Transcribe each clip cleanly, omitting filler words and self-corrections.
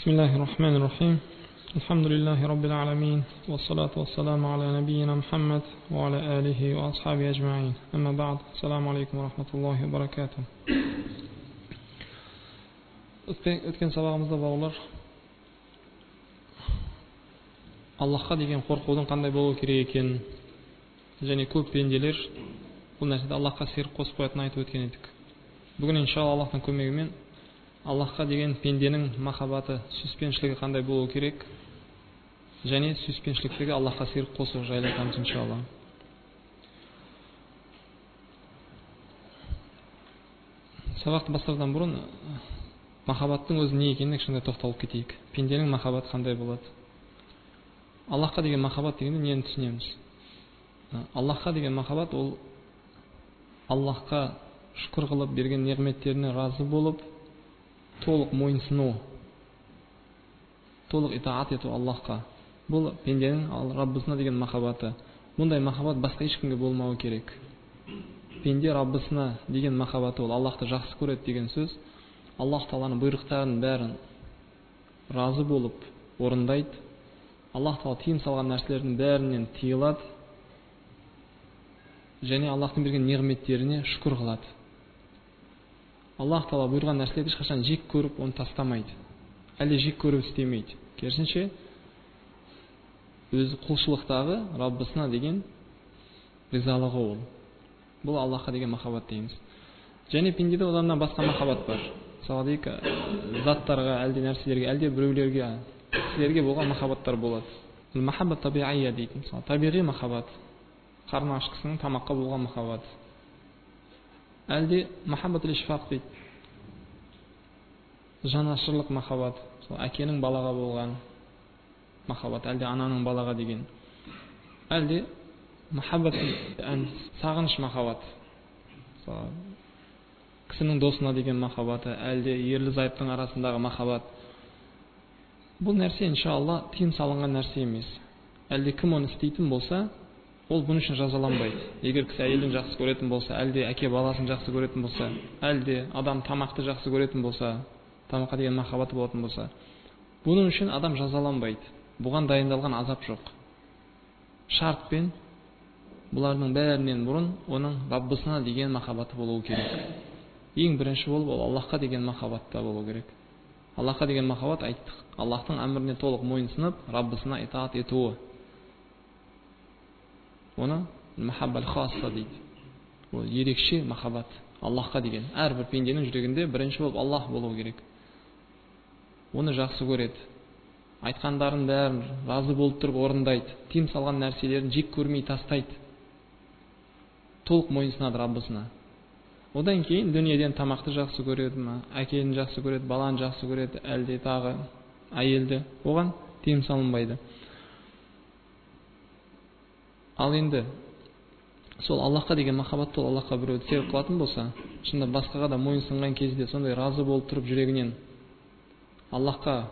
بسم الله الرحمن الرحيم. الحمد لله رب العالمين، والصلاة والسلام على نبينا محمد وعلى آله وأصحابه أجمعين. أما بعد، السلام عليكم ورحمة الله وبركاته. Өткен сабағымызда бауырлар, Аллахқа деген қорқудың қандай болу керек екенін және көп пенделер бұл нәрседе Аллахқа серік қосып қоятынын айтып өткен едік. Бүгін иншалла Аллахтың көмегімен Аллахқа деген пенденің махаббаты, сүйіспеншілігі қандай болу керек және сүйіспеншіліктегі Аллахқа серік қосу жайлы айтамыз иншалла. Сабақты бастардан бұрын махаббаттың өзі не екеніне кішкене тоқталып кетейік. Пенденің махаббаты қандай болады? Аллахқа деген махаббат дегенде нені түсінеміз? Аллахқа деген махаббат ол Аллахқа шүкір қылып берген неғметтеріне разы болып, толық мойынсыну, толық итаат ету Аллахқа. Бұл пенденің Раббысына деген махаббаты. Бұндай махаббат басқа ешкімге болмауы керек. Пенде Раббысына деген махаббаты ол Аллахты жақсы көреді деген сөз. Аллах Тааланың бұйрықтарын бәрін разы болып орындайды. Аллах Таала тыйым салған нәрселердің бәрінен тыйылады және Аллахтың берген неғметтеріне шүкір қылады. Аллах Таала бұйырған нәрселерді ешқашан жек көріп, оны тастамайды. Әлде жек көріп істемейді. Керісінше, өзі құлшылықтағы Раббысына деген ризалығы ол. Бұл Аллахқа деген махаббат дейміз. Және пендеде одан басқа махаббат бар. Мысалы дейік, заттарға, әлде нәрселерге, әлде біреулерге, кісілерге болған махаббаттар болады. Махаббат табиғия дейді. Мысалы, табиғи махаббат. Қарны аш кісінің тамаққа болған махаббат. Әлде махаббат ил-ишфақ дейді. Жанашырлық махаббат. Әкенің балаға болған махаббат, әлде ананың балаға деген. Әлде махаббат сағыныш махаббат. Кісінің досына деген махаббаты, әлде ерлі-зайыптың арасындағы махаббат. Бұл нәрсе иншалла тыйым салынған нәрсе емес. Әлде кім оны істейтін болса, ол бұның үшін жазаланбайды. Егер кісі әйелін жақсы көретін болса, әлде әке баласын жақсы көретін болса, әлде адам тамақты жақсы көретін болса, тамаққа деген махаббаты болатын болса, бұның үшін адам жазаланбайды. Бұған дайындалған азап жоқ. Шартпен бұлардың бәрінен бұрын оның Раббысына деген махаббаты болуы керек. Ең бірінші болып ол Аллахқа деген махаббатта болуы керек. Аллахқа деген махаббат айттық. Аллахтың әміріне толық мойынсынып, Раббысына итаат етуі. Оны махаббат хасса дейді. Ол ерекше махаббат. Аллахқа деген. Әрбір пенденің жүрегінде бірінші болып Аллах болуы керек. Оны жақсы көреді. Айтқандарын бәрін разы болып тұрып орындайды. Тыйым салған нәрселерін жек көрмей тастайды. Толық мойынсынады Раббысына. Одан кейін дүниеден тамақты жақсы көреді ме, әкені жақсы көреді, баланы жақсы көреді, әлде тағы әйелді. Оған тыйым салынбайды. Ал енді сол Аллахқа деген махаббатты Аллахқа біреуді серік қылатын болса, шында басқаға да мойынсынған кезде сондай разы болып тұрып жүрегінен Аллахқа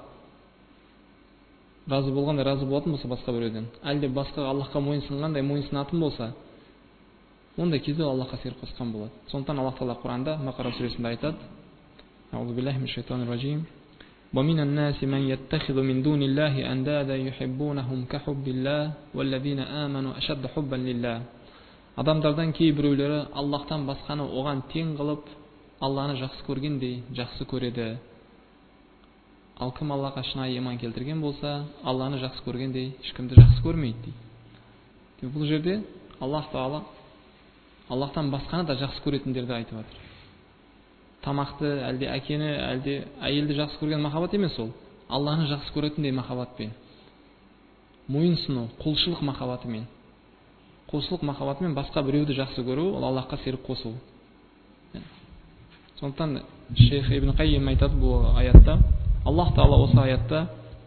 разы болғандай разы болатын болса басқа біреуден, әлде басқа Аллахқа мойынсынғандай мойынсынатын болса, ондай кезде Аллахқа серік қосқан болады. Сондықтан Аллах Таала Құранда Бақара сүресінде айтады: Аузу биллахи минаш шайтанир ражим. وَمِنَ النَّاسِ مَنْ يَتَّخِذُ مِنْ دُونِ اللَّهِ أَنْدَادًا يُحِبُّونَهُمْ كَحُبِّ اللَّهِ وَالَّذِينَ آمَنُوا أَشَدُّ حُبًّا لِلَّهِ. Адамдардан кейбіреулері Аллахтан басқаны оған тең қылып, Алланы жақсы көргендей жақсы көреді. Ал кім Аллаға шынайы иман келтірген болса, Алланы жақсы көргендей ешкімді жақсы көрмейді дейді. Бұл жерде Аллах Таала Аллахтан басқаны да жақсы көретіндерді айтып жатыр. Тамақты, әлде әкені, әлде әйелді жақсы көрген махаббат емес ол. Алланы жақсы көретіндей махаббатпен. Мойынсыну, құлшылық махаббатымен. Құлшылық махаббатымен басқа біреуді жақсы көру, ол Аллахқа серік қосу. Сондықтан Шейх Ибн Қайим айтады бұл аятта, Аллах Таала осы аятта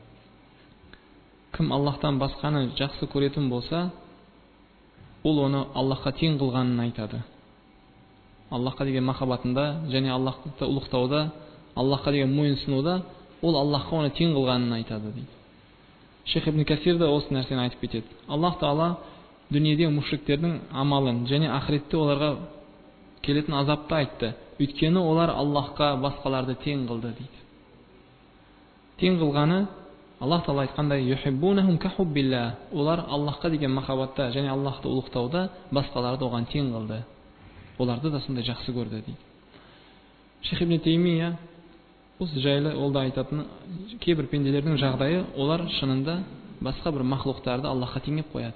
кім Аллахтан басқаны жақсы көретін болса, ол оны Аллахқа тең қылғанын айтады. Аллахқа деген махаббатында және Аллахты ұлықтауда, Аллахқа деген мойынсынуда ол Аллахқа оны тең қылғанын айтады дейді. Шейх Ибн Касир да осы нәрсені айтып кетеді. Аллах Таала дүниедегі мушриктердің амалын және ақыретте оларға келетін азапты айтты. Өйткені олар Аллахқа басқаларды тең қылды дейді. Тең кылганы Аллах Таала айткандай: "Юхиббунахум кахуббилlah". Олар Аллахка деген махаббатта және Аллахты улуктауда баскаларды оған тең кылды. Оларды да сондай жақсы көрді дейді. Шейх ибн Теймия осы жайлы ол да айтатын, кейбір пенделердің жағдайы, олар шынында басқа бір махлуқтарды Аллахқа теңеп қояды.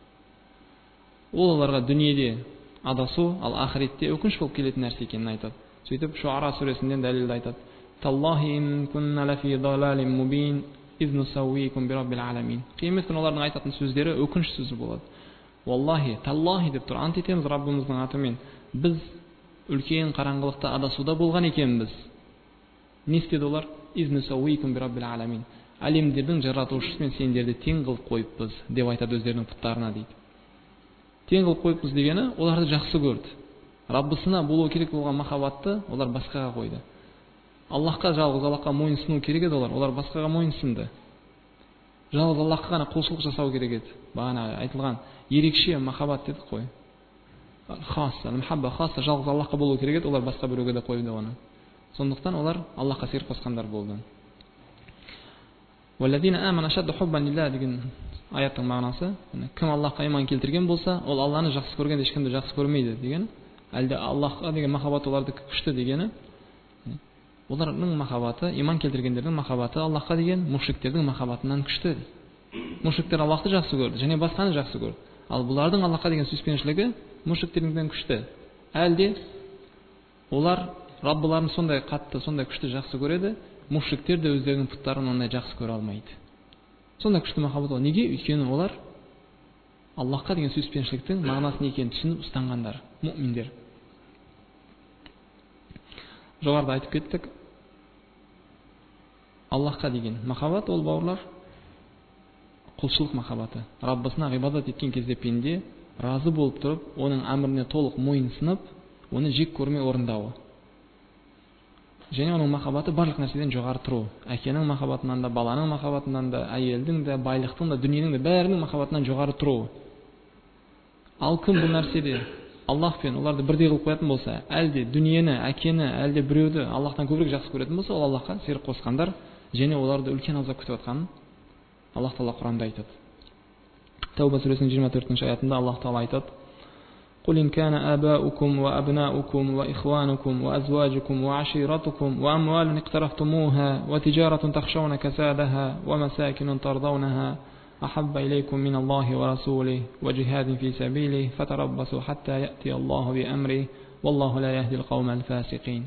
Ол оларға дүниеде адасу, ал ақиретте өкініш болып келетін нәрсе екенін айтады. Сөйтіп Шуара сүресінде дәлелді айтады: "Таллахи ин кунна лафи далалин мубин из нусаввикум бираббил аламин". Қиямет күні олардың айтатын сөздері өкініш сөзі болады. Валлахи, таллахи деп тұр, ант етеміз Раббымыздың атымен, біз үлкен қараңғылықта адасуда болған екенбіз. Не істеді олар? Из нусаввикум бираббил аламин. Әлемдердің жаратушысымен сендерді тең қылып қойыппыз деп айтады өздерінің пұттарына дейді. Тең қылып қойыппыз дегені, оларды жақсы көрді. Раббысына болу керек болған махаббатты олар басқаға қойды. Аллахқа, жалғыз Аллахқа мойынсыну керек еді, олар басқаға мойынсынды. Жалғыз Аллахқа ғана құлшылық жасау керек еді. Бағана айтылған ерекше махаббат дедік қой. Хасса, махабба хасса, жалғыз Аллахқа болу керек еді, олар басқа біреуге де қойды оны. Сондықтан олар Аллахқа серік қосқандар болды. Валладина амана шадду хуббан лилlah деген аяттың мағынасы, кім Аллахқа иман келтірген болса, ол Алланы жақсы көргенде ешкімді жақсы көрмейді деген. Әлде Аллахқа деген махаббат оларды күшті дегені. Олардың махаббаты, иман келтіргендердің махаббаты Аллахқа деген мушриктердің махаббатынан күшті. Мушриктер Аллахты жақсы көрді және басқаны жақсы көрді. Ал бұлардың Аллахқа деген сүйіспеншілігі мушриктерден күшті. Әлде олар Раббыларын сондай қатты, сондай күшті жақсы көреді, мушриктер де өздерінің пұттарын ондай жақсы көре алмайды. Сондай күшті махаббат ол. Неге? Өйткені олар Аллахқа деген сүйіспеншіліктің мағынасы не екенін түсініп ұстанғандар, муъминдер. Жоғарыда айтып кеттік. Аллахқа деген махаббат ол, бауырлар, құлшылық махаббаты. Раббысына ғибадат еткен кезде пенде разы болып тұрып, оның әміріне толық мойынсынып, оны жек көрмей орындауы. Және оның махаббаты барлық нәрседен жоғары тұру. Әкенің махаббатынан да, баланың махаббатынан да, әйелдің де, байлықтың да, дүниенің де бәрінің махаббатынан жоғары тұру. Ал кім бұл нәрседе Аллах пен оларды бірдей қылып қоятын болса, әлде дүниені, әкені, әлде біреуді Аллахтан көбірек жақсы көретін болса, ол Аллахқа серік қосқандар және оларды үлкен азап күтіп жатқанын Аллах Таала Құранда айтады. Тауба сүресінің 24 аятында Аллах Таала айтады: "Qul in kana aba'ukum wa abna'ukum wa ikhwanukum wa azwajukum wa 'ashiratukum wa amwalun iqtaraftumuha wa tijaratun takhshawna kasadaha wa masakinun tardawnaha أحب إليكم من الله ورسوله وجهاد في سبيله فتربصوا حتى يأتي الله بأمره والله لا يهدي القوم الفاسقين".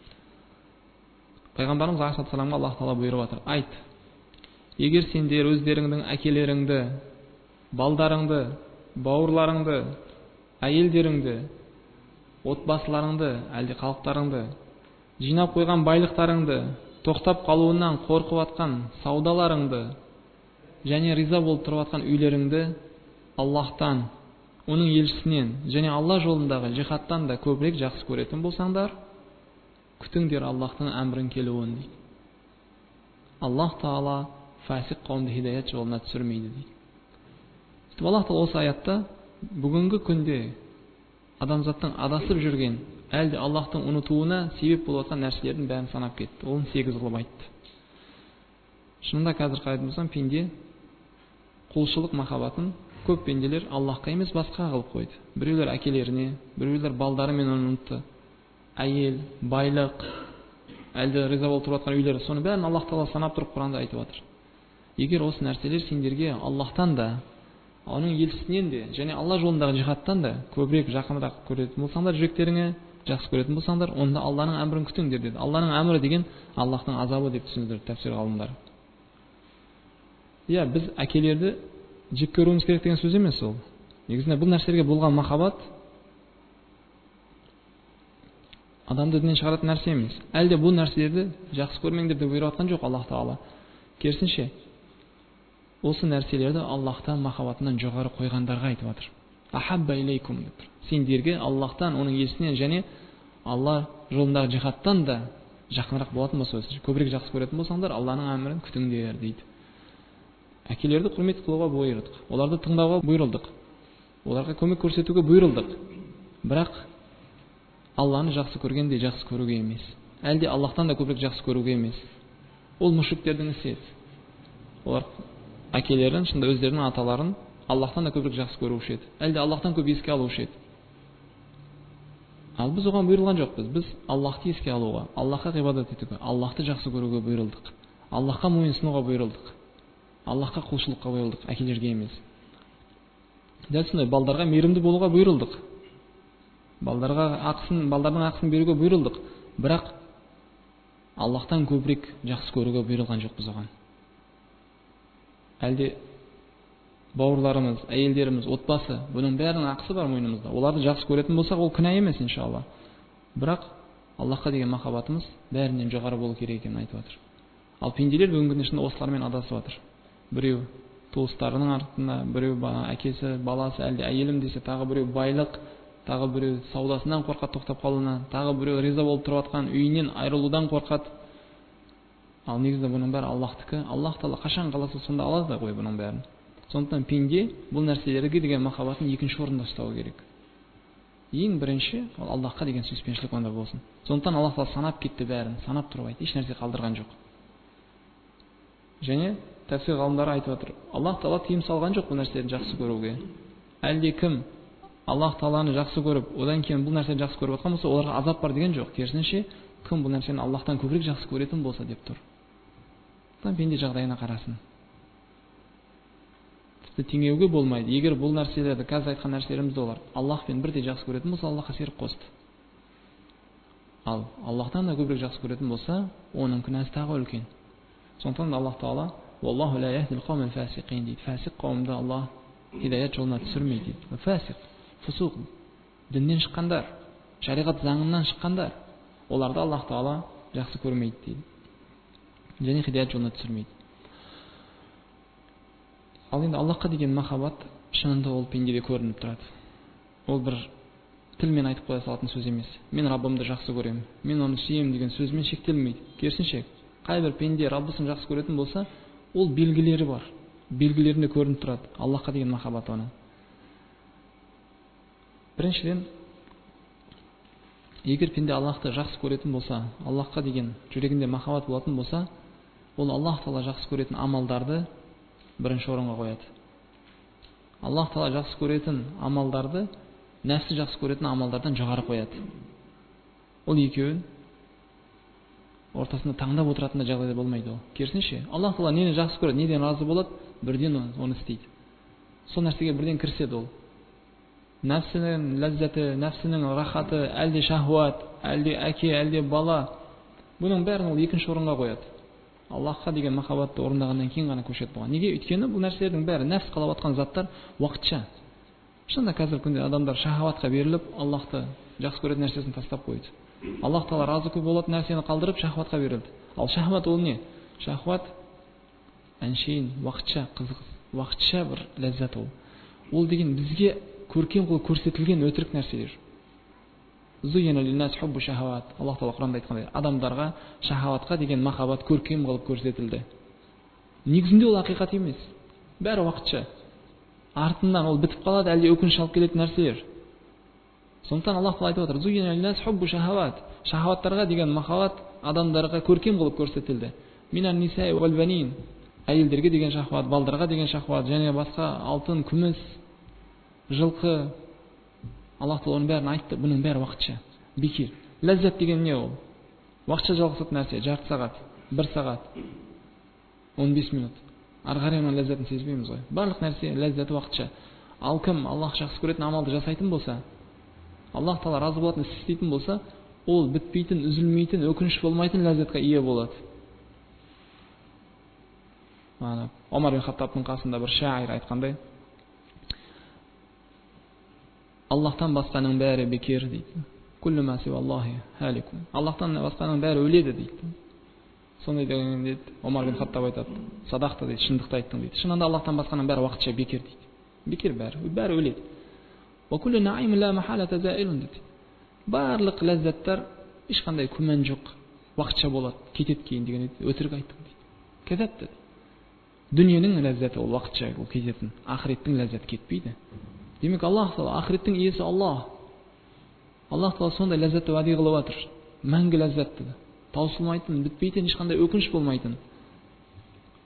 Пайғамбарымыз алейхиссаламға Аллах Таала бұйырып отыр: "Айт, егер сендер өздеріңнің әкелеріңді, балдарыңды, бауырларыңды, әйелдеріңді, отбасыларыңды, әлде халықтарыңды, жинап қойған байлықтарыңды, тоқтап қалуынан қорқып атқан саудаларыңды, және риза болып тұрып атқан үйлеріңді Аллахтан, оның елшісінен және Алла жолындағы жихадтан да көбірек жақсы көретін болсаңдар, күтіңдер Аллахтың әмрін келуін" дейді. Аллах Таала фасиқ қауымды хидаят жолына түсірмейді дейді. Аллах Таала осы аятта бүгінгі күнде адамзаттың адасып жүрген, әлде Аллахтың ұмытуына себеп болып жатқан нәрселердің бәрін санап кетті. Оның 8 қылып айтты. Шынында қазір қарайтын болсам, пенде құлшылық махаббатын көп пенделер Аллахқа емес басқаға қылып қойды. Біреулер әкелеріне, біреулер балдарымен ұмытты. Әйел, байлық, әлде риза болып тұрып жатқан үйлер, соны бәрін Аллах Таала санап тұрып Құранда айтып жатыр. Егер осы нәрселер сендерге Аллахтан да, оның елшісінен де және Алла жолындағы жихадтан да көбірек жақынырақ көретін болсаңдар, жүректеріңе жақсы көретін болсаңдар, онда Алланың әмірін күтіңдер деді. Алланың әмірі деген Аллахтың азабы деп түсіндірді тәфсир ғалымдар. Біз әкелерді жек көруіміз керек деген сөз емес ол. Негізінде бұл нәрселерге болған махаббат адамды діннен шығаратын нәрсе емес. Әлде бұл нәрселерді жақсы көрмеңдер деп бұйырып жатқан жоқ Аллах Таала. Керісінше, осы нәрселерді Аллахтан махаббатынан жоғары қойғандарға айтып жатыр. Ахабба илейкум деп. Сендерге Аллахтан, оның елшісінен және Алла жолындағы жихадтан да жақынырақ болатын болса, көбірек жақсы көретін болсаңдар, Алланың әмірін күтіңдер дейді. Әкелерді құрмет қылуға бұйырдық, оларды тыңдауға бұйырылдық, оларға көмек көрсетуге бұйырылдық. Бірақ Алланы жақсы көргенде жақсы көруге емес, әлде Аллахтан да көбірек жақсы көруге емес. Ол мушриктердің ісі еді. Олар әкелерін, шында өздерінің аталарын Аллахтан да көбірек жақсы көруіші еді. Әлде Аллахтан көп еске алушы еді. Ал біз оған бұйырылған жоқпыз. Біз Аллахты еске алуға, Аллахқа ғибадат етуге, Аллахты жақсы көруге бұйырылдық. Аллахқа мойынсынуға бұйырылдық. Аллахқа құлшылыққа бұйырылдық, әкелерге емес. Дәл сондай балдарға мейірімді болуға бұйырылдық. Балдардың ақысын беруге бұйырылдық. Бірақ Аллахтан көбірек жақсы көруге бұйырылған жоқпыз оған. Әлде бауырларымыз, әйелдеріміз, отбасы, бұның бәрінің ақысы бар мойнымызда. Оларды жақсы көретін болсақ, ол күнә емес, иншалла. Бірақ Аллахқа деген махаббатымыз бәрінен жоғары болу керек екенін айтып жатыр. Ал пенделер бүгінгі күнде шынында осылармен адасып жатыр. Біреу туыстарының артында, біреу әкесі, баласы, әлде әйелім десе, тағы біреу байлық, тағы біреу саудасынан қорқады тоқтап қалуынан, тағы біреу риза болып тұрып жатқан үйінен айырылудан қорқады. Ал негізінде бұның бәрі Аллахтікі. Аллах Тағала қашан қаласа сонда алады да ғой бұның бәрін. Сондықтан пенде бұл нәрселерге деген махаббатын екінші орында ұстау керек. Ең бірінші ол Аллахқа деген сүйіспеншілік онда болсын. Сондықтан Аллах Тағала санап кетті бәрін, санап тұрып айтты, еш нәрсе қалдырған жоқ. Және тәфсир ғалымдары айтып отыр, Аллах Тағала тыйым салған жоқ бұл нәрселерді жақсы көруге. Әлде кім Аллах Тағаланы жақсы көріп, одан кейін бұл нәрсені жақсы көріп отқан болса, оларға азап бар деген жоқ. Керісінше, кім бұл нәрсені Аллахтан көбірек жақсы көретін болса деп тұр. Пенде жағдайына қарасын. Теңеуге болмайды. Егер бұл нәрселерді, қазір айтқан нәрселерімізді олар Аллахпен бірдей жақсы көретін болса, Аллахқа серік қосты. Ал Аллахтан да көбірек жақсы көретін болса, оның күнәсі тағы үлкен. Сондықтан Аллах Тағала «Валлаху ла яхдил қаумен фасиқин» дейді. Фасиқ қауымды Аллах хидаят жолына түсірмейді дейді. Фасиқ, фусуқ, діннен шыққандар, шариғат заңынан шыққандар, оларды Аллах Тағала жақсы көрмейді дейді. Және хидаят жолына түсірмейді. Ал енді Аллахқа деген махаббат шынында ол пендеде көрініп тұрады. Ол бір тілмен айтып қоя салатын сөз емес. Мен Раббымды жақсы көремін, мен оны сүйемін деген сөзмен шектелмейді. Керісінше, қай бір пенде Раббысын жақсы көретін болса, ол белгілері бар. Белгілерінде көрініп тұрады Аллахқа деген махаббат оның. Біріншіден, егер пенде Аллахты жақсы көретін болса, Аллахқа деген жүрегінде махаббат болатын болса, ол Аллах Тағала жақсы көретін амалдарды бірінші орынға қояды. Аллах Тағала жақсы көретін амалдарды нәпсі жақсы көретін амалдардан жоғары қояды. Ол екеуін ортасында таңдап отыратын жағдайда болмайды ол. Керісінше, Аллах Тағала нені жақсы көреді, неден разы болады, бірден оны істейді. Сол нәрсеге бірден кіріседі ол. Нәпсінің ләззаты, нәпсінің рахаты, әлде шахуат, әлде әке, әлде бала, бұның бәрін ол екінші орынға қояды. Аллахқа деген махаббатты орындағаннан кейін ғана көшеді бұған. Неге? Өйткені бұл нәрселердің бәрі нәпс қалап жатқан заттар уақытша. Шынында қазіргі күнде адамдар шахаватқа беріліп, Аллахты жақсы көретін нәрсесін тастап қойды. Аллах Тағала разы болатын нәрсені қалдырып шахватқа берілді. Ал шахват ол не? Шахват әншейін уақытша қызық, уақытша бір ләззат ол. Ол деген бізге көркем қылып көрсетілген өтірік нәрселер. Аллах Тағала Құранда айтқандай, адамдарға шахаватқа деген махаббат көркем қылып көрсетілді. Негізінде ол ақиқат емес. Бәрі уақытша. Артынан ол бітіп қалады, әлде өкініш алып келетін нәрселер. Сондықтан Аллах Тағала айтып отыр, шахаваттарға деген махаббат адамдарға көркем қылып көрсетілді. Минан нисаи вал банин, әйелдерге деген шахват, балдарға деген шахват, және басқа алтын, күміс, жылқы. Аллах Тағала оның бәрін айтты, бұның бәрі уақытша. Бекер. Ләззат деген не ол? Уақытша жалғасатын нәрсе, жарты сағат, 1 сағат, 15 минут. Ары қарай оның ләззатын сезбейміз ғой. Барлық нәрсе ләззаты уақытша. Ал кім Аллах жақсы көретін амалды жасайтын болса, Аллах Тағала разы болатын іс істейтін болса, ол бітпейтін, үзілмейтін, өкініш болмайтын ләззатқа ие болады. Омар бин Хаттабтың қасында бір шаир айтқандай, Аллахтан басқаның бәрі бекер дейді. Күллі ма сива Аллахи халикун. Аллахтан басқаның бәрі өледі дейді. Сондай деген дейді, Омар бин Хаттаб айтады, садақты дейді, шындықты айттың дейді. Шынында Аллахтан басқаның бәрі уақытша бекер дейді. Бекер бәрі өледі. وكل نعيم لا محالة زائل дейді. Барлық ләззаттар ешқандай күмән жоқ, уақытша болады, кетеді кейін деген өтірік айттым дейді. Кетеді. Дүниенің ләззаты ол уақытша, ол кететін. Ақыреттің ләззаты кетпейді. Демек Аллах Тағала, ақыреттің иесі Аллах. Аллах Тағала сондай ләззатты уәде қылып жатыр. Мәңгі ләззатты, таусылмайтын, бітпейтін, ешқандай өкініш болмайтын.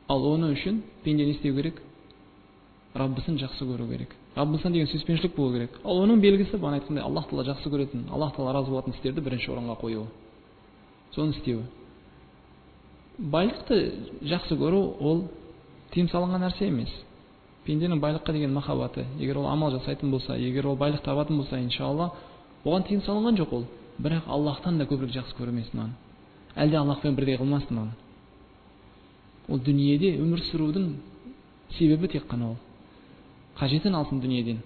Ал оны үшін пенде не істеу керек? Раббысын жақсы көру керек. Раббысына деген сүйіспеншілік болу керек. Ал оның белгісі бағана айтқандай Аллах Тағала жақсы көретін, Аллах Тағала разы болатын істерді бірінші орынға қою. Соны істеу. Байлықты жақсы көру ол тыйым салынған нәрсе емес. Пенденің байлыққа деген махаббаты, егер ол амал жасайтын болса, егер ол байлық табатын болса, иншалла, оған тыйым салынған жоқ ол. Бірақ Аллахтан да көбірек жақсы көрмесін оны. Әлде Аллахпен бірдей қылмасын оны. Ол дүниеде өмір сүрудің себебі тек қана ол. Қажетін алсын дүниеден.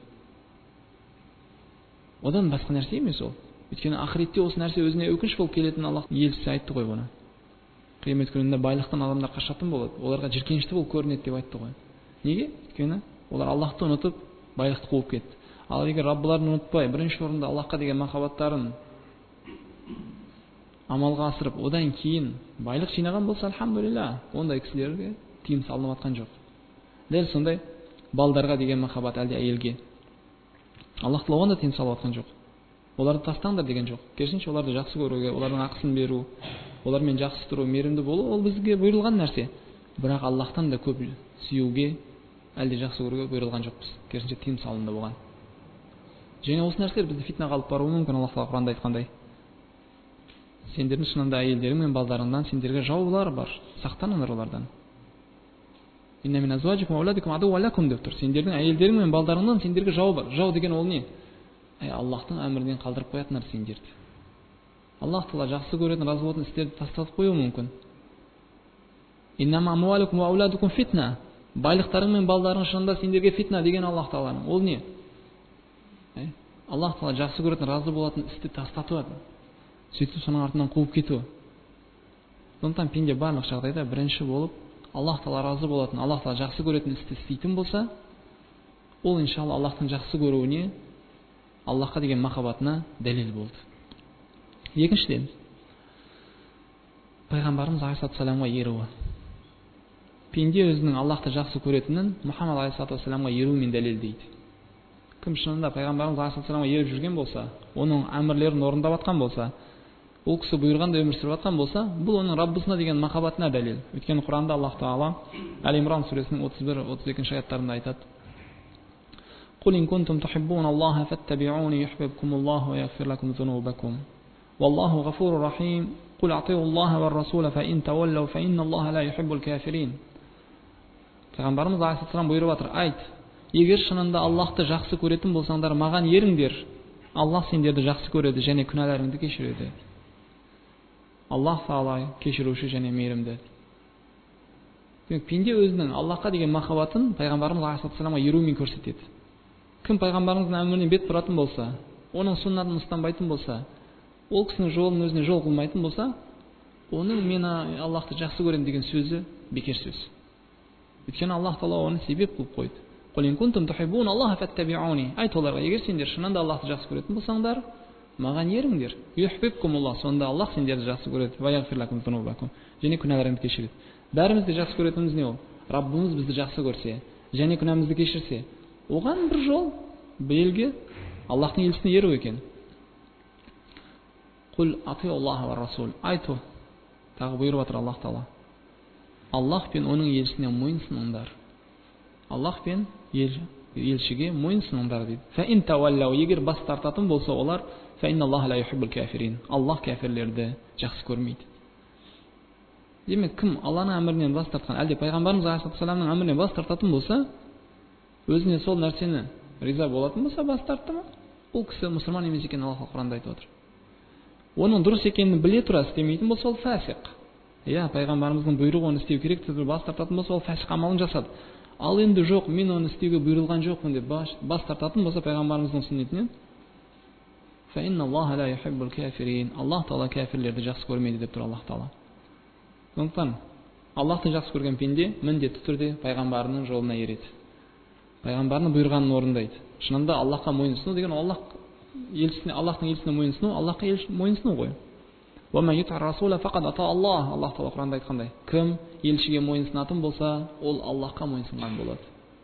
Одан басқа нәрсе емес ол. Өйткені ақыретте осы нәрсе өзіне өкініш болып келетін Аллахтың елшісі айтты ғой бұны. Қиямет күнінде байлықтан адамдар қашатын болады. Оларға жиіркенішті болып көрінеді деп айтты ғой. Неге? Өйткені олар Аллахты ұмытып, байлықты қуып кетті. Ал егер Раббыларын ұмытпай, бірінші орында Аллахқа деген махаббаттарын амалға асырып, одан кейін байлық жинаған болса, альхамдулилля, ондай кісілерге тыйым салынып жатқан жоқ. Дәл сондай балдарға деген махаббат, әлде әйелге Аллах Тағала оған да тыйым салып жатқан жоқ. Оларды тастаңдар деген жоқ. Керісінше оларды жақсы көруге, олардың ақысын беру, олармен жақсы тұру, мейірімді болу, ол бізге бұйырылған нәрсе. Бірақ Аллахтан да көп сүюге, әлде жақсы көруге бұйырылған жоқпыз. Керісінше тыйым салынды болған. Және осы нәрселер бізді фитнаға алып баруы мүмкін. Аллах Тағала Құранда айтқандай: сендердің шынында әйелдерің мен балдарыңнан сендерге жаулар бар, сақтаныңдар олардан. Инна мин азважикум ва ауладикум адуввун лакум деп тұр. Сендердің әйелдерің мен балдарыңнан сендерге жау бар. Жау деген ол не? Аллахтың әмірінен қалдырып қоятындар сендерді. Аллах Тағала жақсы көретін, разы болатын істерді тастатып қоюы мүмкін. Иннама амвалукум ва ауладукум фитна. Байлықтарың мен балдарың шынында сендерге фитна деген Аллах Тағаланың. Ол не? Аллах Тағала жақсы көретін, разы болатын істі тастату. Сөйтіп соның артынан қуып кету. Сондықтан пенде барлық жағдайда бірінші болып Аллах Тағала разы болатын, Аллах Тағала жақсы көретін істі істейтін болса, ол иншалла Аллахтың жақсы көруіне, Аллахқа деген махаббатына дәлел болды. Екіншіден, пайғамбарымыз алейхиссаламға еруі. Пенде өзінің Аллахты жақсы көретінін Мұхаммад алейхиссаламға еруімен дәлелдейді. Кім шынында пайғамбарымыз алейхиссаламға еріп жүрген болса, оның әмірлерін орындап жатқан болса, ол кісі бұйырғанда өмір сүріп жатқан болса, бұл оның Раббысына деген махаббатына дәлел. Өйткені Құранда Аллах Тағала Әл-Имран сүресінің 31-32 аяттарында айтады: Qul in kuntum tuhibbunalloha fattabi'uni yuhibbukumullohu va yaghfir lakum dhunubakum. Wallohu ghafurur rahim. Qul ati'ullaha var rasula fa in tawallaw fa innalloha la yuhibbul kafirin. Пайғамбарымыз алейхиссалам бұйырып жатыр: айт, егер шынында Аллахты жақсы көретін болсаңдар, маған еріңдер. Аллах сендерді жақсы көреді және күнәларыңды кешіреді. Аллах Тағала кешіруші және мейірімді. Пенде өзінің Аллахқа деген махаббатын пайғамбарымыз алейхиссаламға еруімен көрсетеді. Кім пайғамбарымыздың әміріне бет бұратын болса, оның сүннатын ұстанбайтын болса, ол кісінің жолын өзіне жол қылмайтын болса, оның мен Аллахты жақсы көремін деген сөзі бекер сөз. Өйткені Аллах Тағала оны себеп қылып қойды. Qul in kuntum tuhibbunalloha fattabi'uni. Айт оларға, егер сендер шынында Аллахты жақсы көретін болсаңдар, маған еріңдер. Юхиббукумуллах, сонда Аллах сендерді жақсы көреді. Ва яғфир лакум зунубакум, және күнәларыңды кешіреді. Бәрімізді жақсы көретініміз не ол? Раббымыз бізді жақсы көрсе, және күнәмізді кешірсе, оған бір жол, белгі Аллахтың елшісіне еру екен. Qul ati'ullaha ва расул. Айту, тағы бұйырып жатыр Аллах Тағала: Аллах пен оның елшісіне мойынсыныңдар. Аллах пен елшіге мойынсыныңдар дейді. Фа ин таваллау, егер бас тартатын болса олар, фа инналлаха ла юхиббул кафирин. Аллах кәфирлерді жақсы көрмейді. Демек, кім Алланың әмірінен бас тартқан, әлде пайғамбарымыз алейхиссаламның әмірінен бас тартатын болса, өзіне сол нәрсені риза болатын болса, бас тартты ма, ол кісі мұсылман емес екенін Аллах Құранда айтып отыр. Оның дұрыс екенін біле тұра істемейтін болса, ол фасиқ. Пайғамбарымыздың бұйрығы оны істеу керек деп бас тартатын болса, ол фасиқ амалын жасады. Ал енді жоқ, мен оны істеуге бұйырылған жоқпын деп бас тартатын болса пайғамбарымыздың сүннетінен, фа инналлаха ла юхиббул кафирин. Аллах Тағала кәфирлерді жақсы көрмейді деп тұр Аллах Тағала. Сондықтан Аллахты жақсы көрген пенде міндетті түрде пайғамбарының жолына ереді. Пайғамбарының бұйырғанын орындайды. Шынында Аллахқа мойынсыну деген Аллахтың елшісіне мойынсыну, Аллахқа мойынсыну ғой. Аллах Тағала Құранда айтқандай: кім елшіге мойынсынатын болса, ол Аллахқа мойынсынған болады.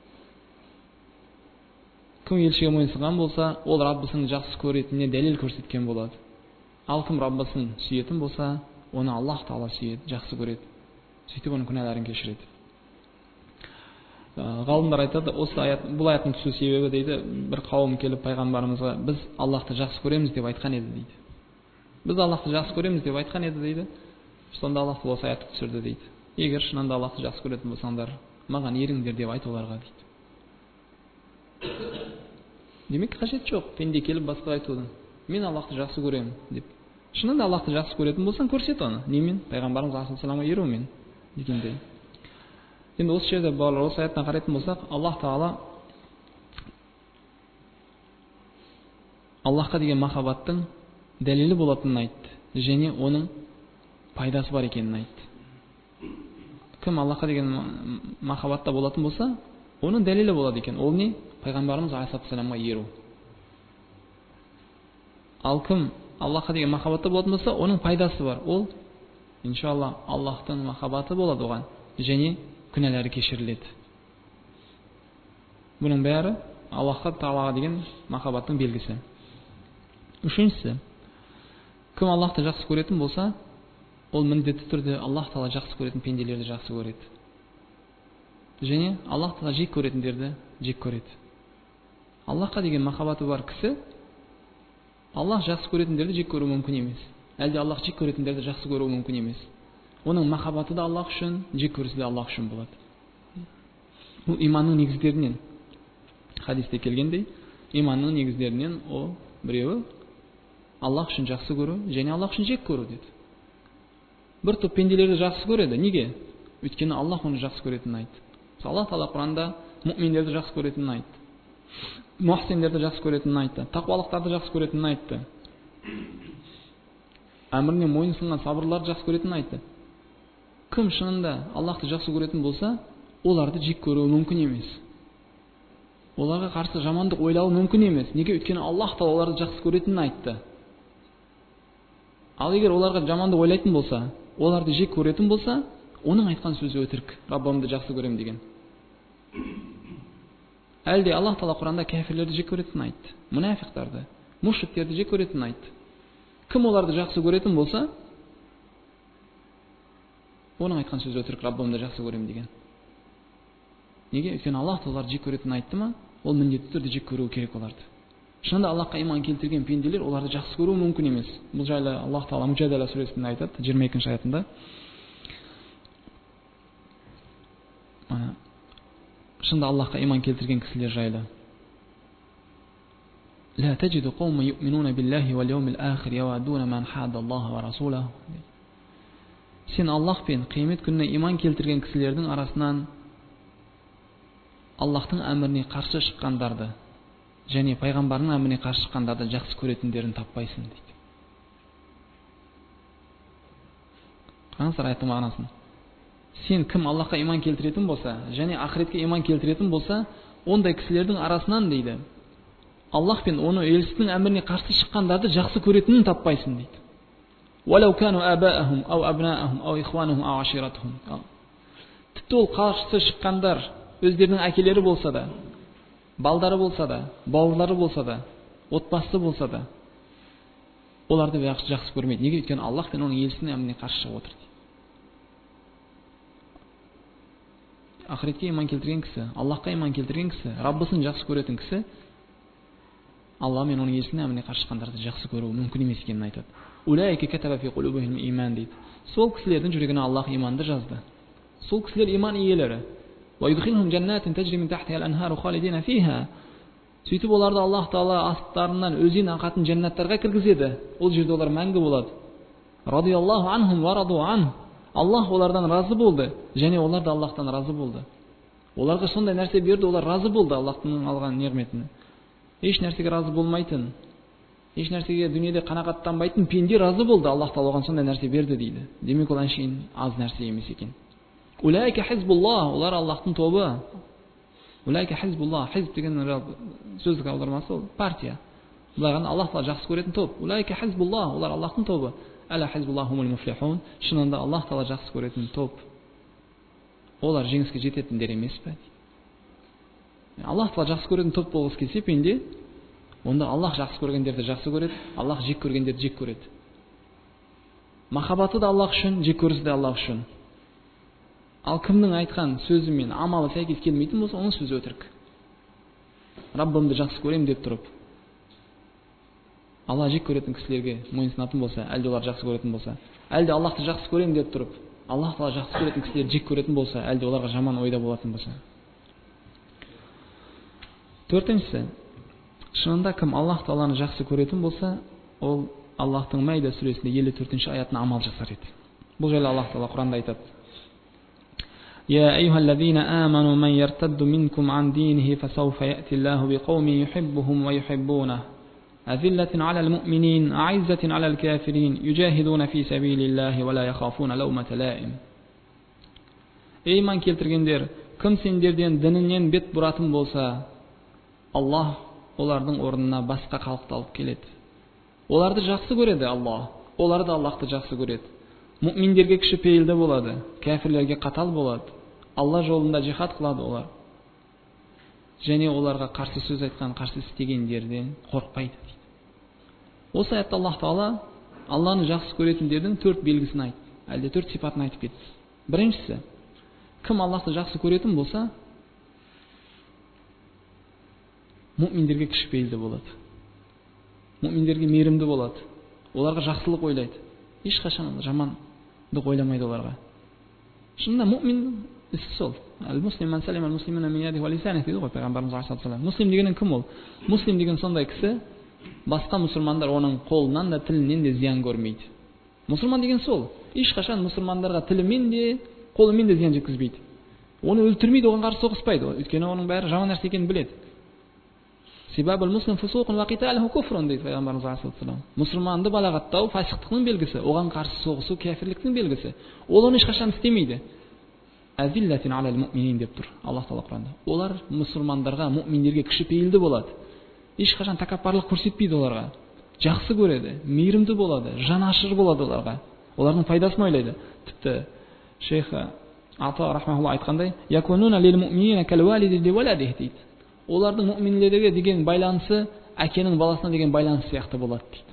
Кім елшіге мойынсынған болса, ол Раббысының жақсы көретініне дәлел көрсеткен болады. Ал кім Раббысын сүйетін болса, оны Аллах Тағала сүйеді, жақсы көреді. Сөйтіп оның күнәларын кешіреді. Ғалымдар айтады, осы аят, бұл аяттың түсу себебі дейді, бір қауым келіп пайғамбарымызға біз Аллахты жақсы көреміз деп айтқан еді дейді. Біз Аллахты жақсы көреміз деп айтқан еді дейді. Сонда Аллах осы аятты түсірді дейді. Егер шынында Аллахты жақсы көретін болсаңдар, маған еріңдер деп айт оларға дейді. Демек қажет жоқ пенде келіп басқа айтудың. Мен Аллахты жақсы көремін деп. Шынында Аллахты жақсы көретін болсаң, көрсет оны. Немен? Пайғамбарымыз алейхиссаламға ерумен дегендей. Енді осы жерде балалар, осы аяттан қарайтын болсақ, Аллах Тағала Аллахқа деген махаббаттың дәлелі болатынын айтты, және оның пайдасы бар екенін айтты. Кім Аллахқа деген махаббатта болатын болса, оның дәлелі болады екен. Ол не? Пайғамбарымыз алейхиссаламға еру. Ал кім Аллахқа деген махаббатта болатын болса, оның пайдасы бар. Ол, иншалла, Аллахтың махаббаты болады оған, және күнәлері кешіріледі. Бұның бәрі Аллахқа Тағалаға деген махаббаттың белгісі. Үшіншісі, кім Аллахты жақсы көретін болса, ол міндетті түрде Аллах Тағала жақсы көретін пенделерді жақсы көреді. Және Аллах Тағала жек көретіндерді жек көреді. Аллахқа деген махаббаты бар кісі, Аллах жақсы көретіндерді жек көру мүмкін емес. Әлде Аллах жек көретіндерді жақсы көру мүмкін емес. Оның махаббаты да Аллах үшін, жек көрісі де Аллах үшін болады. Бұл иманның негіздерінен. Хадисте келгендей, иманның негіздерінен о біреуі Аллах үшін жақсы көру, және Аллах үшін жек көру деді. Бір топ пенделерді жақсы көреді. Неге? Өйткені Аллах оны жақсы көретінін айтты. Аллах Тағала Құранда мұъминдерді жақсы көретінін айтты. Мухсиндерді жақсы көретінін айтты. Тақуалықтарды жақсы көретінін айтты. Әміріне мойынсынған сабырларды жақсы көретінін айтты. Кім шынында Аллахты жақсы көретін болса, оларды жек көруі мүмкін емес. Оларға қарсы жамандық ойлауы мүмкін емес. Неге? Өйткені Аллах Тағала оларды жақсы көретінін айтты. Ал егер оларға жамандық ойлайтын болса, оларды жек көретін болса, оның айтқан сөзі өтірік. Раббымды жақсы көрем деген. Әлде Аллах Тағала Құранда кәфирлерді жек көретінін айтты. Мұнафиқтарды, мушриктерді жек көретінін айтты. Кім оларды жақсы көретін болса, оның айтқан сөзі өтірік. Раббымды жақсы көрем деген. Неге? Өйткені Аллах Тағала жек көретінін айтты ма, ол міндетті түрде жек көру керек оларды. Шынында Аллахқа иман келтірген пенделер оларды жақсы көру мүмкін емес. Бұл жайлы Аллах Тағала Мужадала сүресінде айтады, 22-ші аятында. Шынында Аллахқа иман келтірген кісілер жайлы. لا تجد قوم يؤمنون بالله واليوم الآخر يوادون من حاد الله ورسوله. Сен Аллах пен қиямет күніне иман келтірген кісілердің арасынан Аллахтың әміріне қарсы шыққандарды және пайғамбарының әміріне қарсы шыққандарды жақсы көретіндерін таппайсың дейді. Қараңыздар аяттың мағынасын. Сен кім Аллахқа иман келтіретін болса, және ақыретке иман келтіретін болса, ондай кісілердің арасынан дейді, Аллах пен оны елшісінің әміріне қарсы шыққандарды жақсы көретінін таппайсың дейді. وَلَوْ كَانُوا آبَاءَهُمْ أَوْ أَبْنَاءَهُمْ أَوْ إِخْوَانُهُمْ أَوْ عَشِيرَتُهُمْ. Тіпті ол қарсы шыққандар өздерінің әкелері болса да, балдары болса да, бауырлары болса да, отбасы болса да, оларды жақсы көрмейді. Неге? Өйткені Аллах пен оның елшісінің әміріне қарсы шығып отыр дейді. Ақыретке иман келтірген кісі, Аллахқа иман келтірген кісі, Раббысын жақсы көретін кісі, Алла мен оның елшісінің әміріне қарсы шыққандарды жақсы көру мүмкін емес екенін айтады. Улайка катаба фи кулубихим иман дейді. Сол кісілердің жүрегіне Аллах иманды жазды. Сол кісілер иман иелері. Ва юдхилхум жаннатин тажри мин тахтиха ал-анхару халидина фиха. Сөйтіп оларды Аллах Тағала астарынан өзен ағатын жәннаттарға кіргізеді. Ол жерде олар мәңгі болады. Радиаллаху анхум ва раду ан. Аллах олардан разы болды, және олар да Аллахтан разы болды. Оларға сондай нәрсе берді, олар разы болды Аллахтың алған неғметіне. Еш нәрсеге разы болмайтын, еш нәрсеге дүниеде қанағаттанбайтын пенде разы болды, Аллах Тағала оған сондай нәрсе берді дейді. Демек ол әншейін аз нәрсе емес екен. Улайка хизбуллах, олар Аллахтың тобы. Улайка хизбуллах, хизб деген сөздік аудармасы ол партия. Бұлардан Аллах Тағала жақсы көретін топ. Улайка хизбуллах, олар Аллахтың тобы. Әла хизбуллахумул муфлихун, шынында Аллах Тағала жақсы көретін топ. Олар жеңіске жететіндер емес пе? Аллах Тағала жақсы көретін топ болғысы келсе пенде, онда Аллах жақсы көргендерді жақсы көреді, Аллах жек көргендерді жек көреді. Махаббаты да Аллах үшін, жек көрісі де Аллах үшін. Ал кімнің айтқан сөзі мен амалы сәйкес келмейтін болса, оның сөзі өтірік. Раббымды жақсы көрем деп тұрып, Алла жек көретін кісілерге мойынсынатын болса, әлде олар жақсы көретін болса, әлде Аллахты жақсы көрем деп тұрып, Аллах Тағала жақсы көретін кісілер жек көретін болса, әлде оларға жаман ойда болатын болса. Төртіншісі, шынында кім Аллах Тағаланы жақсы көретін болса, ол Аллахтың Майда сүресінде 54-ші аятына амал жасар еді. Бұл жайлы Аллах Тағала Құранда айтады: يا أيها الذين آمنوا من يرتد منكم عن دينه فسوف يأتي الله بقوم يحبهم ويحبونه أذلة على المؤمنين أعزة على الكافرين يجاهدون في سبيل الله ولا يخافون لومة لائم. Ey iman келтіргендер, кім сендерден дінінен бет бұратын болса, Аллах олардың орнына басқа халықты алып келеді. Оларды жақсы көреді Аллах, олар да Аллахты жақсы көреді. Мүминдерге кішіпейілді болады, кәфірлерге қатал болады. Алла жолында жихад қылады олар. Және оларға қарсы сөз айтқан, қарсы істегендерден қорықпайды дейді. Осы аятта Аллах Тағала Алланы жақсы көретіндердің 4 белгісін айтты, әлде 4 сипатын айтып кетті. Біріншісі, кім Аллахты жақсы көретін болса, мүминдерге кішіпейілді болады, мүминдерге мейірімді болады, оларға жақсылық ойлайды, ешқашан жамандық ойламайды оларға. Шынында мүмин ісі сол. Ал-муслим салим ал-муслимина мин ядихи ва лисаниhi дейді ғой пайғамбарымыз алейхиссалам. Муслим деген кім ол? Муслим деген сондай кісі, басқа мұсылмандар оның қолынан да тілінен де зиян көрмейді. Мұсылман деген сол. Ешқашан мұсылмандарға тілімен де, қолымен де зиян жеткізбейді. Оны өлтірмейді, оған қарсы соғыспайды. Өйткені оның бәрі жаман нәрсе екенін біледі. Сибабул муслим фусуқун ва қиталуху куфрун дейді пайғамбарымыз алейхиссалам. Мұсылманды балағаттау фасиқтықтың белгісі, оған қарсы соғысу кәфірліктің белгісі. Ол оны ешқашан істемейді. Азиллатин алал муъминин деп тұр Аллах Тағала Құранда. Олар мұсылмандарға, мүминдерге кішіпейілді болады. Ешқашан тәкаппарлық көрсетпейді оларға. Жақсы көреді, мейірімді болады, жанашыр болады оларға. Олардың пайдасын ойлайды. Тіпті шейх Ата рахмахулла айтқандай, якунуна лил муъминина кал валиди ли валадихи дейді. Олардың мүминдерге деген байланысы әкенің баласына деген байланыс сияқты болады дейді.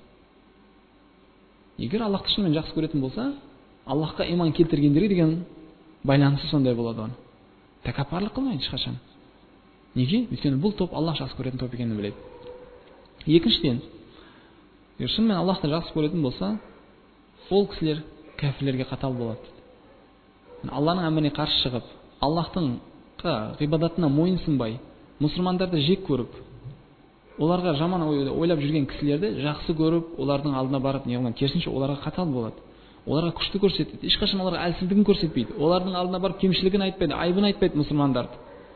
Егер Аллахты шынымен жақсы көретін болса, Аллахқа иман келтіргендерге деген байланысы сондай болады оның. Тәкаппарлық қылмайды ешқашан. Неге? Өйткені бұл топ Аллах жақсы көретін топ екенін біледі. Екіншіден, егер шынымен Аллахты жақсы көретін болса, ол кісілер кәфірлерге қатал болады. Алланың әміріне қарсы шығып, Аллахтың ғибадатына мойынсынбай, мұсылмандарды жек көріп, оларға жаман ойлап жүрген кісілерді жақсы көріп, олардың алдына барып, неғылған керісінше оларға қатал болады. Оларға күшті көрсетеді, ешқашан оларға әлсіздігін көрсетпейді. Олардың алдына барып кемшілігін айтпайды, айыбын айтпайды мұсылмандарды.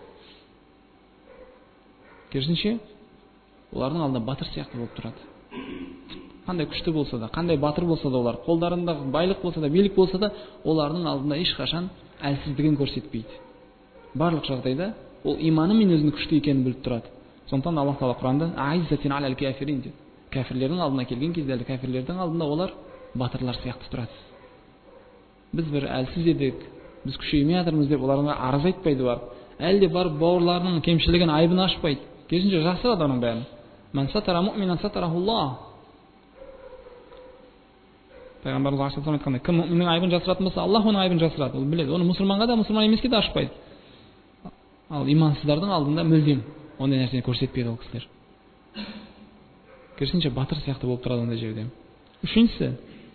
Керісінше олардың алдында батыр сияқты болып тұрады. Қандай күшті болса да, қандай батыр болса да олар, қолдарында байлық болса да, билік болса да, олардың алдында ешқашан әлсіздігін көрсетпейді. Барлық жағдайда ол иманы мен өзінің күшті екенін біліп тұрады. Сондықтан Аллах Тағала Құранда аиззатин алал кафирин дейді. Кәфірлердің алдына келген кезде, кәфірлердің алдында олар батырлар сияқты тұрады. Біз бір әлсіз едік, біз күшеймей жатырмыз деп оларға арыз айтпайды барып. Әлде барып бауырларының кемшілігін, айыбын ашпайды. Керісінше жасырады оның бәрін. Ман сатара муъминан сатарахуллах. Пайғамбарымыз алейхиссалам айтқандай, кім мүминнің айыбын жасыратын болса, Аллах оның айыбын жасырады. Ол біледі. Оны мұсылманға да, мұсылман емеске де ашпайды. Ал имансыздардың алдында мүлдем ондай нәрсені көрсетпейді ол кісілер. Керісінше батыр сияқты болып тұрады ондай жерде. Үшіншісі,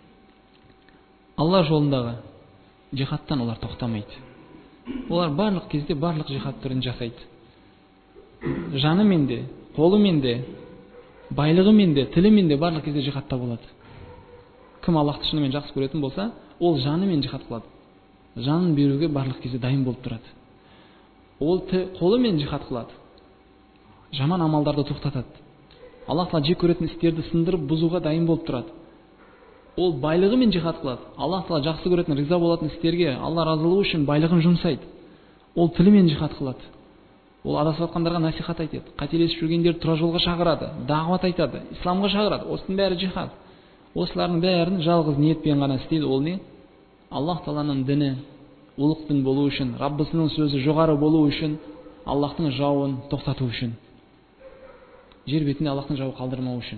Алла жолындағы жихадтан олар тоқтамайды. Олар барлық кезде барлық жихад түрін жасайды. Жанымен де, қолымен де, байлығымен де, тілімен де барлық кезде жихадта болады. Кім Аллахты шынымен жақсы көретін болса, ол жанымен жихад қылады. Жанын беруге барлық кезде дайын болып тұрады. Ол қолымен жихад қылады. Жаман амалдарды тоқтатады. Аллах Тағала жек көретін істерді сындырып бұзуға дайын болып тұрады. Ол байлығымен жихад қылады. Аллах Тағала жақсы көретін, риза болатын істерге, Алла разылығы үшін байлығын жұмсайды. Ол тілімен жихад қылады. Ол адасып жатқандарға насихат айтады. Қателесіп жүргендерді тура жолға шақырады, дағуат айтады, исламға шақырады. Осының бәрі жихад. Осылардың бәрін жалғыз ниетпен ғана істейді. Ол не? Аллах Тағаланың діні ұлық дін болу үшін, Раббысының сөзі жоғары болу үшін, Аллахтың жауын тоқтату үшін, жер бетінде Аллахтың жауы қалдырмау үшін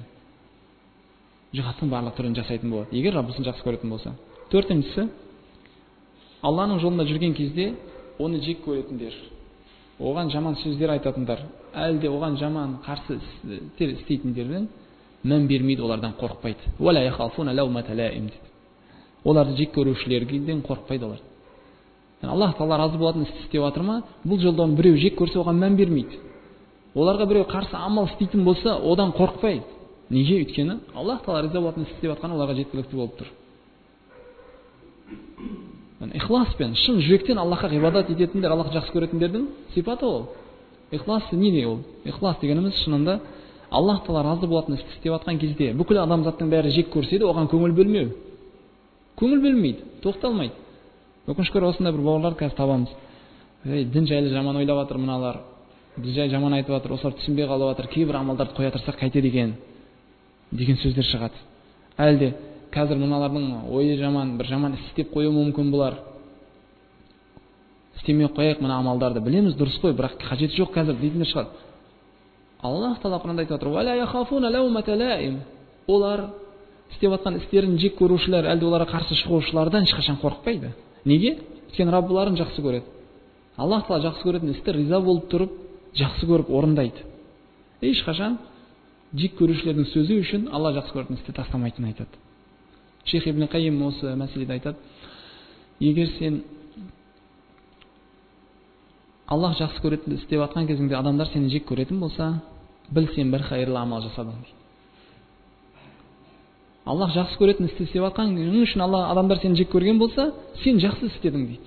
жихадтың барлық түрін жасайтын болады, егер Раббысын жақсы көретін болса. Төртіншісі, Алланың жолында жүрген кезде оны жек көретіндер, оған жаман сөздер айтатындар, әлде оған жаман қарсы істейтіндерден мән бермейді, олардан қорықпайды. Оларды жек көрушілерден қорықпайды олар. Аллах Тағала разы болатын істі істеп жатыр ма? Бұл жолда біреу жек көрсе, оған мән бермейді. Оларға біреу қарсы амал істейтін болса, одан қорықпайды. Неге? Өйткені Аллах Тағала риза болатын істі істеп жатқаны оларға жеткілікті болып тұр. Ихласпен, шын жүректен Аллахқа ғибадат ететіндер, Аллах жақсы көретіндердің сипаты ол. Ихлас не ол? Ихлас дегеніміз шынында Аллах Тағала разы болатын істі істеп жатқан кезде бүкіл адамзаттың бәрі жек көрсе де, оған көңіл бөлмеу. Көңіл бөлмейді, тоқталмайды. Өкінішке орай осындай бір бауырлар қазір табамыз. Дін жайлы жаман ойлап жатыр мыналар, біз жай жаман айтып жатыр, осылар түсінбей қалып жатыр, кейбір амалдарды қоя тұрсақ қайтеді деген сөздер шығады. Әлде қазір мыналардың ойы жаман, бір жаман іс істеп қою мүмкін бұлар. Істемей қояйық мына амалдарды, білеміз дұрыс қой, бірақ қажеті жоқ қазір дейтіндер шығады. Аллах Тағала Құранда айтып отыр: олар істеп жатқан істерін жек көрушілер, әлде оларға қарсы шығушылардан ешқашан қорықпайды. Неге? Өйткені Раббыларын жақсы көреді. Аллах Тағала жақсы көретін істі риза болып тұрып, жақсы көріп орындайды. Ешқашан жек көрушілердің сөзі үшін Алла жақсы көретін істі тастамайтынын айтады. Шейх Ибн Қайим осы мәселеде айтады: егер сен Аллах жақсы көретін істеп жатқан кезіңде адамдар сені жек көретін болса, біл сен бір хайырлы амал жасадың. Аллах жақсы көретін істі істеп жатқан үшін адамдар сені жек көрген болса, сен жақсы істедің дейді.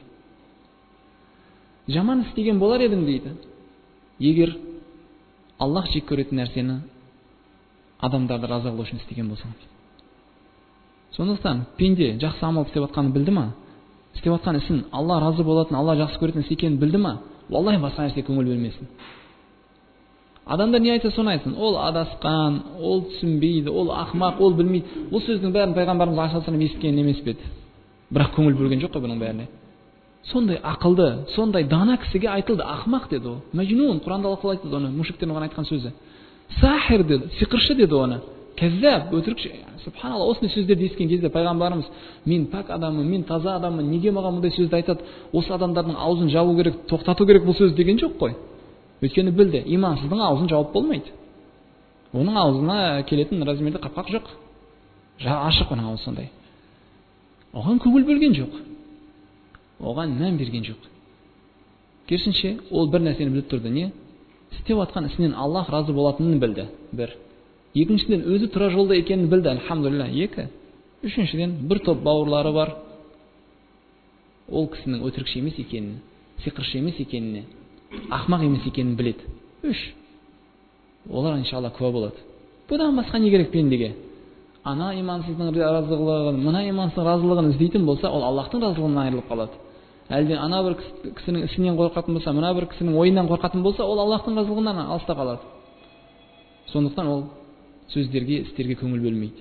Жаман істеген болар едің дейді, егер Аллах жек көретін нәрсені адамдарды разы қылу үшін істеген болсаң. Сондықтан пенде жақсы амал істеп жатқанын білді ма? Істеп жатқан ісін Алла разы болатын, Алла жақсы көретін іс екенін білді ма? Валлахи басқа нәрсеге көңіл бөлмесін. Адамдар не айтса соны айтсын. Ол адасқан, ол түсінбейді, ол ақымақ, ол білмейді. Бұл сөздің бәрін пайғамбарымыз ашылсынып естіген емес пе еді? Бірақ көңіл бөлген жоқ қой бұның бәріне. Сондай ақылды, сондай дана кісіге айтылды, ақымақ деді ол. Мәжнун, Құранда Алла қалай айтты оны, мушриктер оған айтқан сөзі. Сахир деді, сиқыршы деді оны. Кәззаб, өтірікші. Субханалла, осындай сөздерді естіген кезде пайғамбарымыз: мен пак адаммын, мен таза адаммын, неге маған мұндай сөзді айтады? Осы адамдардың аузын жабу керек, тоқтату керек бұл сөз деген жоқ қой. Өйткені білді, имансыздың аузын жауып болмайды. Оның аузына келетін размерде қапқақ жоқ. Ашық оның аузы сондай. Оған көңіл бөлген жоқ. Оған мән берген жоқ. Керісінше, ол бір нәрсені біліп тұрды. Не? Істеп жатқан ісінен Аллах разы болатынын білді. Бір. Екіншіден, өзі тұра жолда екенін білді. Альхамдулилля. Екі. Үшіншіден, бір топ бауырлары бар. Ол кісінің өтірікші емес екенін, сиқыршы емес екеніне, ақмақ емес екенін біледі. Үш. Олар иншалла куә болады. Бұдан басқа не керек пендеге? Ана имансыздың разылығын, мына имансыздың разылығын іздейтін болса, ол Аллахтың разылығынан айырылып қалады. Әлде ана бір кісінің ісінен қорқатын болса, мына бір кісінің ойынан қорқатын болса, ол Аллахтың разылығынан алыста қалады. Сондықтан ол сөздерге, істерге көңіл бөлмейді.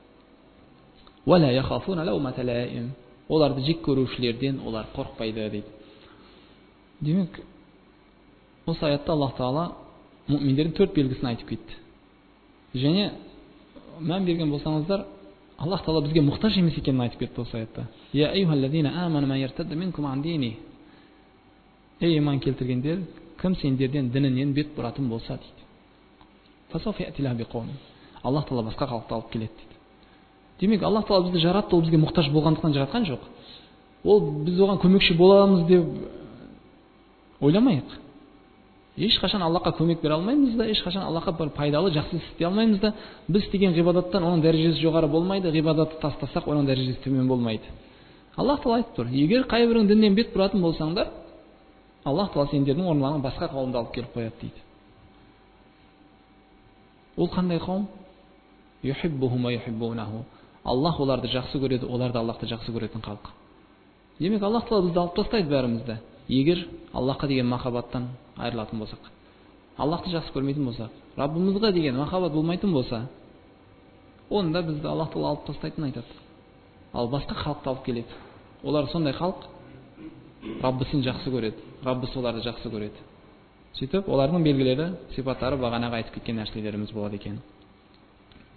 Оларды жек көрушілерден олар қорықпайды дейді. Демек, осы аятта Аллах Тағала мұъминдердің 4 белгісін айтып кетті. Және мән берген болсаңыздар, Аллах Тағала бізге мұқтаж емес екенін айтып кетті осы аятта. Я айюхаллазина аману ман яртадда минкум ан дини. Ей иман келтіргендер, кім сендерден дінінен бет бұратын болса дейді. Фасауфа яътилlahu биқауmin. Аллах Тағала басқа халықты алып келеді дейді. Демек, Аллах Тағала бізді жаратты, ол бізге мұқтаж болғандықтан жаратқан жоқ. Ол біз оған көмекші боламыз деп ойламайық. Ешқашан Аллахқа көмек бере алмаймыз да, ешқашан Аллахқа бір пайдалы жақсы істей алмаймыз да. Біз істеген ғибадаттан оның дәрежесі жоғары болмайды, ғибадатты тастасақ, оның дәрежесі төмен болмайды. Аллах Тағала айтып тұр: егер қайбірің діннен бет бұратын болсаңдар, Аллах Тағала сендердің орындарыңа басқа қауымды алып келіп қояды дейді. Ол қандай қауым? Юхиббухум ва юхиббунаху. Аллах оларды жақсы көреді, олар да Аллахты жақсы көретін халық. Демек, Аллах Тағала бізді алып тастайды бәрімізді. Егер Аллахқа деген махаббаттан айырылатын болсақ, Аллахты жақсы көрмейтін болсақ, Раббымызға деген махаббат болмайтын болса, онда бізді Аллах Тағала алып тастайтынын айтады. Ал басқа халықты алып келеді. Олар сондай халық, Раббысын жақсы көреді, Раббысы оларды жақсы көреді. Сөйтіп, олардың белгілері, сипаттары бағанағы айтып кеткен нәрселеріміз болады екен.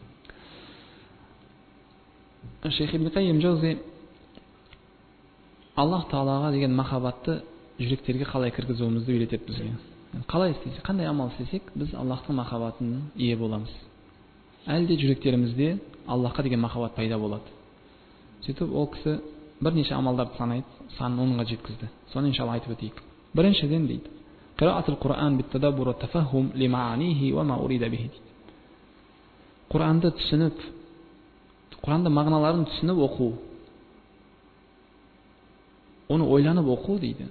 Шейх Ибн Қайим Джаузи Аллах Таалаға деген махаббатты жүректерге қалай кіргізуімізді үйретеді бізге. Қалай істесек, қандай амал істесек, біз Аллахтың махаббатына ие боламыз. Әлде жүректерімізде Аллахқа деген махаббат пайда болады. Сөйтіп ол кісі бірнеше амалдарды санын онға жеткізді. Соны иншалла айтып өтейік. Біріншіден дейді, қираатул Құран бит-тадаббур ва-тафаххум ли-маанихи ва-ма урида бихи. Құранды түсініп, Құранды мағыналарын түсініп оқу, оны ойланып оқу дейді.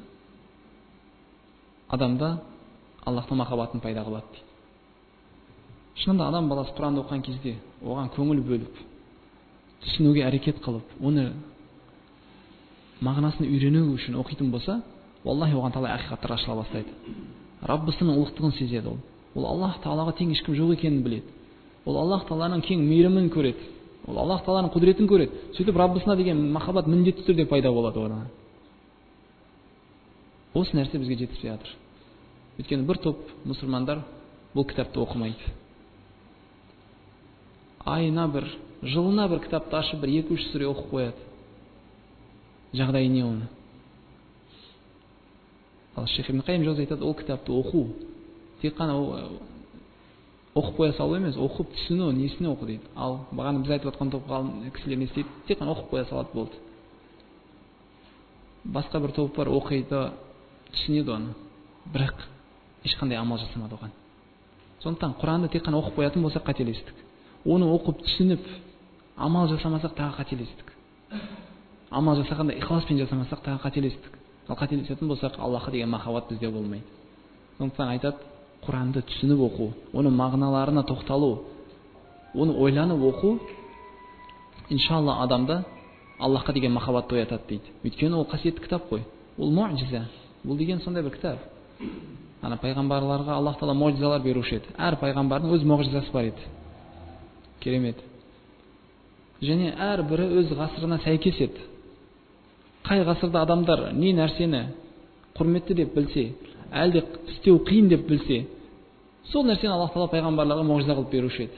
Адамда Аллахтың махаббатын пайда қылады дейді. Шынында адам баласы Құранды оқыған кезде оған көңіл бөліп, түсінуге әрекет қылып, оны мағынасын үйрену үшін оқитын болса, валлахи оған талай ақиқаттар ашыла бастайды. Раббысының ұлықтығын сезеді ол. Ол Аллах Таалаға тең ешкім жоқ екенін біледі. Ол Аллах Тааланың кең мейірімін көреді. Ол Аллах Тааланың құдіретін көреді. Сөйтіп Раббысына деген махаббат міндетті түрде пайда болады оған. Осы нәрсе бізге жетіспей жатыр. Өйткені бір топ мұсылмандар бұл кітапты оқымайды. Айына бір, жылына бір кітапты ашып, бір 2-3 сүре оқып қояды. Жағдайы не оны? Ал Шейх Ибн Қайим Жаузи айтады, ол кітапты оқу, тек қана оқып қоя салу емес, оқып түсіну, несіне оқу дейді. Ал бағана біз айтып отқан топ ғалым кісілер не істейді? Тек қана оқып қоя салады болды. Басқа бір топ бар, оқиды, түсінеді оны, бірақ ешқандай амал жасамады оған. Сондықтан Құранды тек қана оқып қоятын болсақ қателестік. Оны оқып түсініп, амал жасамасақ тағы қателестік. Амал жасағанда ихласпен жасамасақ тағы қателестік. Ал қателесетін болсақ, Аллахқа деген махаббат бізде болмайды. Сондықтан айтады, Құранды түсініп оқу, оның мағыналарына тоқталу, оны ойланып оқу, иншалла адамда Аллахқа деген махаббатты оятады дейді. Өйткені ол қасиетті кітап қой. Ол муъжиза. Бұл деген сондай бір кітап. Ана пайғамбарларға Аллах Таала муъжизалар беруші еді. Әр пайғамбардың өз муъжизасы бар еді. Керемет. Және әр бірі өз ғасырына сәйкес еді. Қай ғасырда адамдар не нәрсені құрметті деп білсе, әлде істеу қиын деп білсе, сол нәрсені Аллах Таала пайғамбарларға муъжиза қылып беруші еді.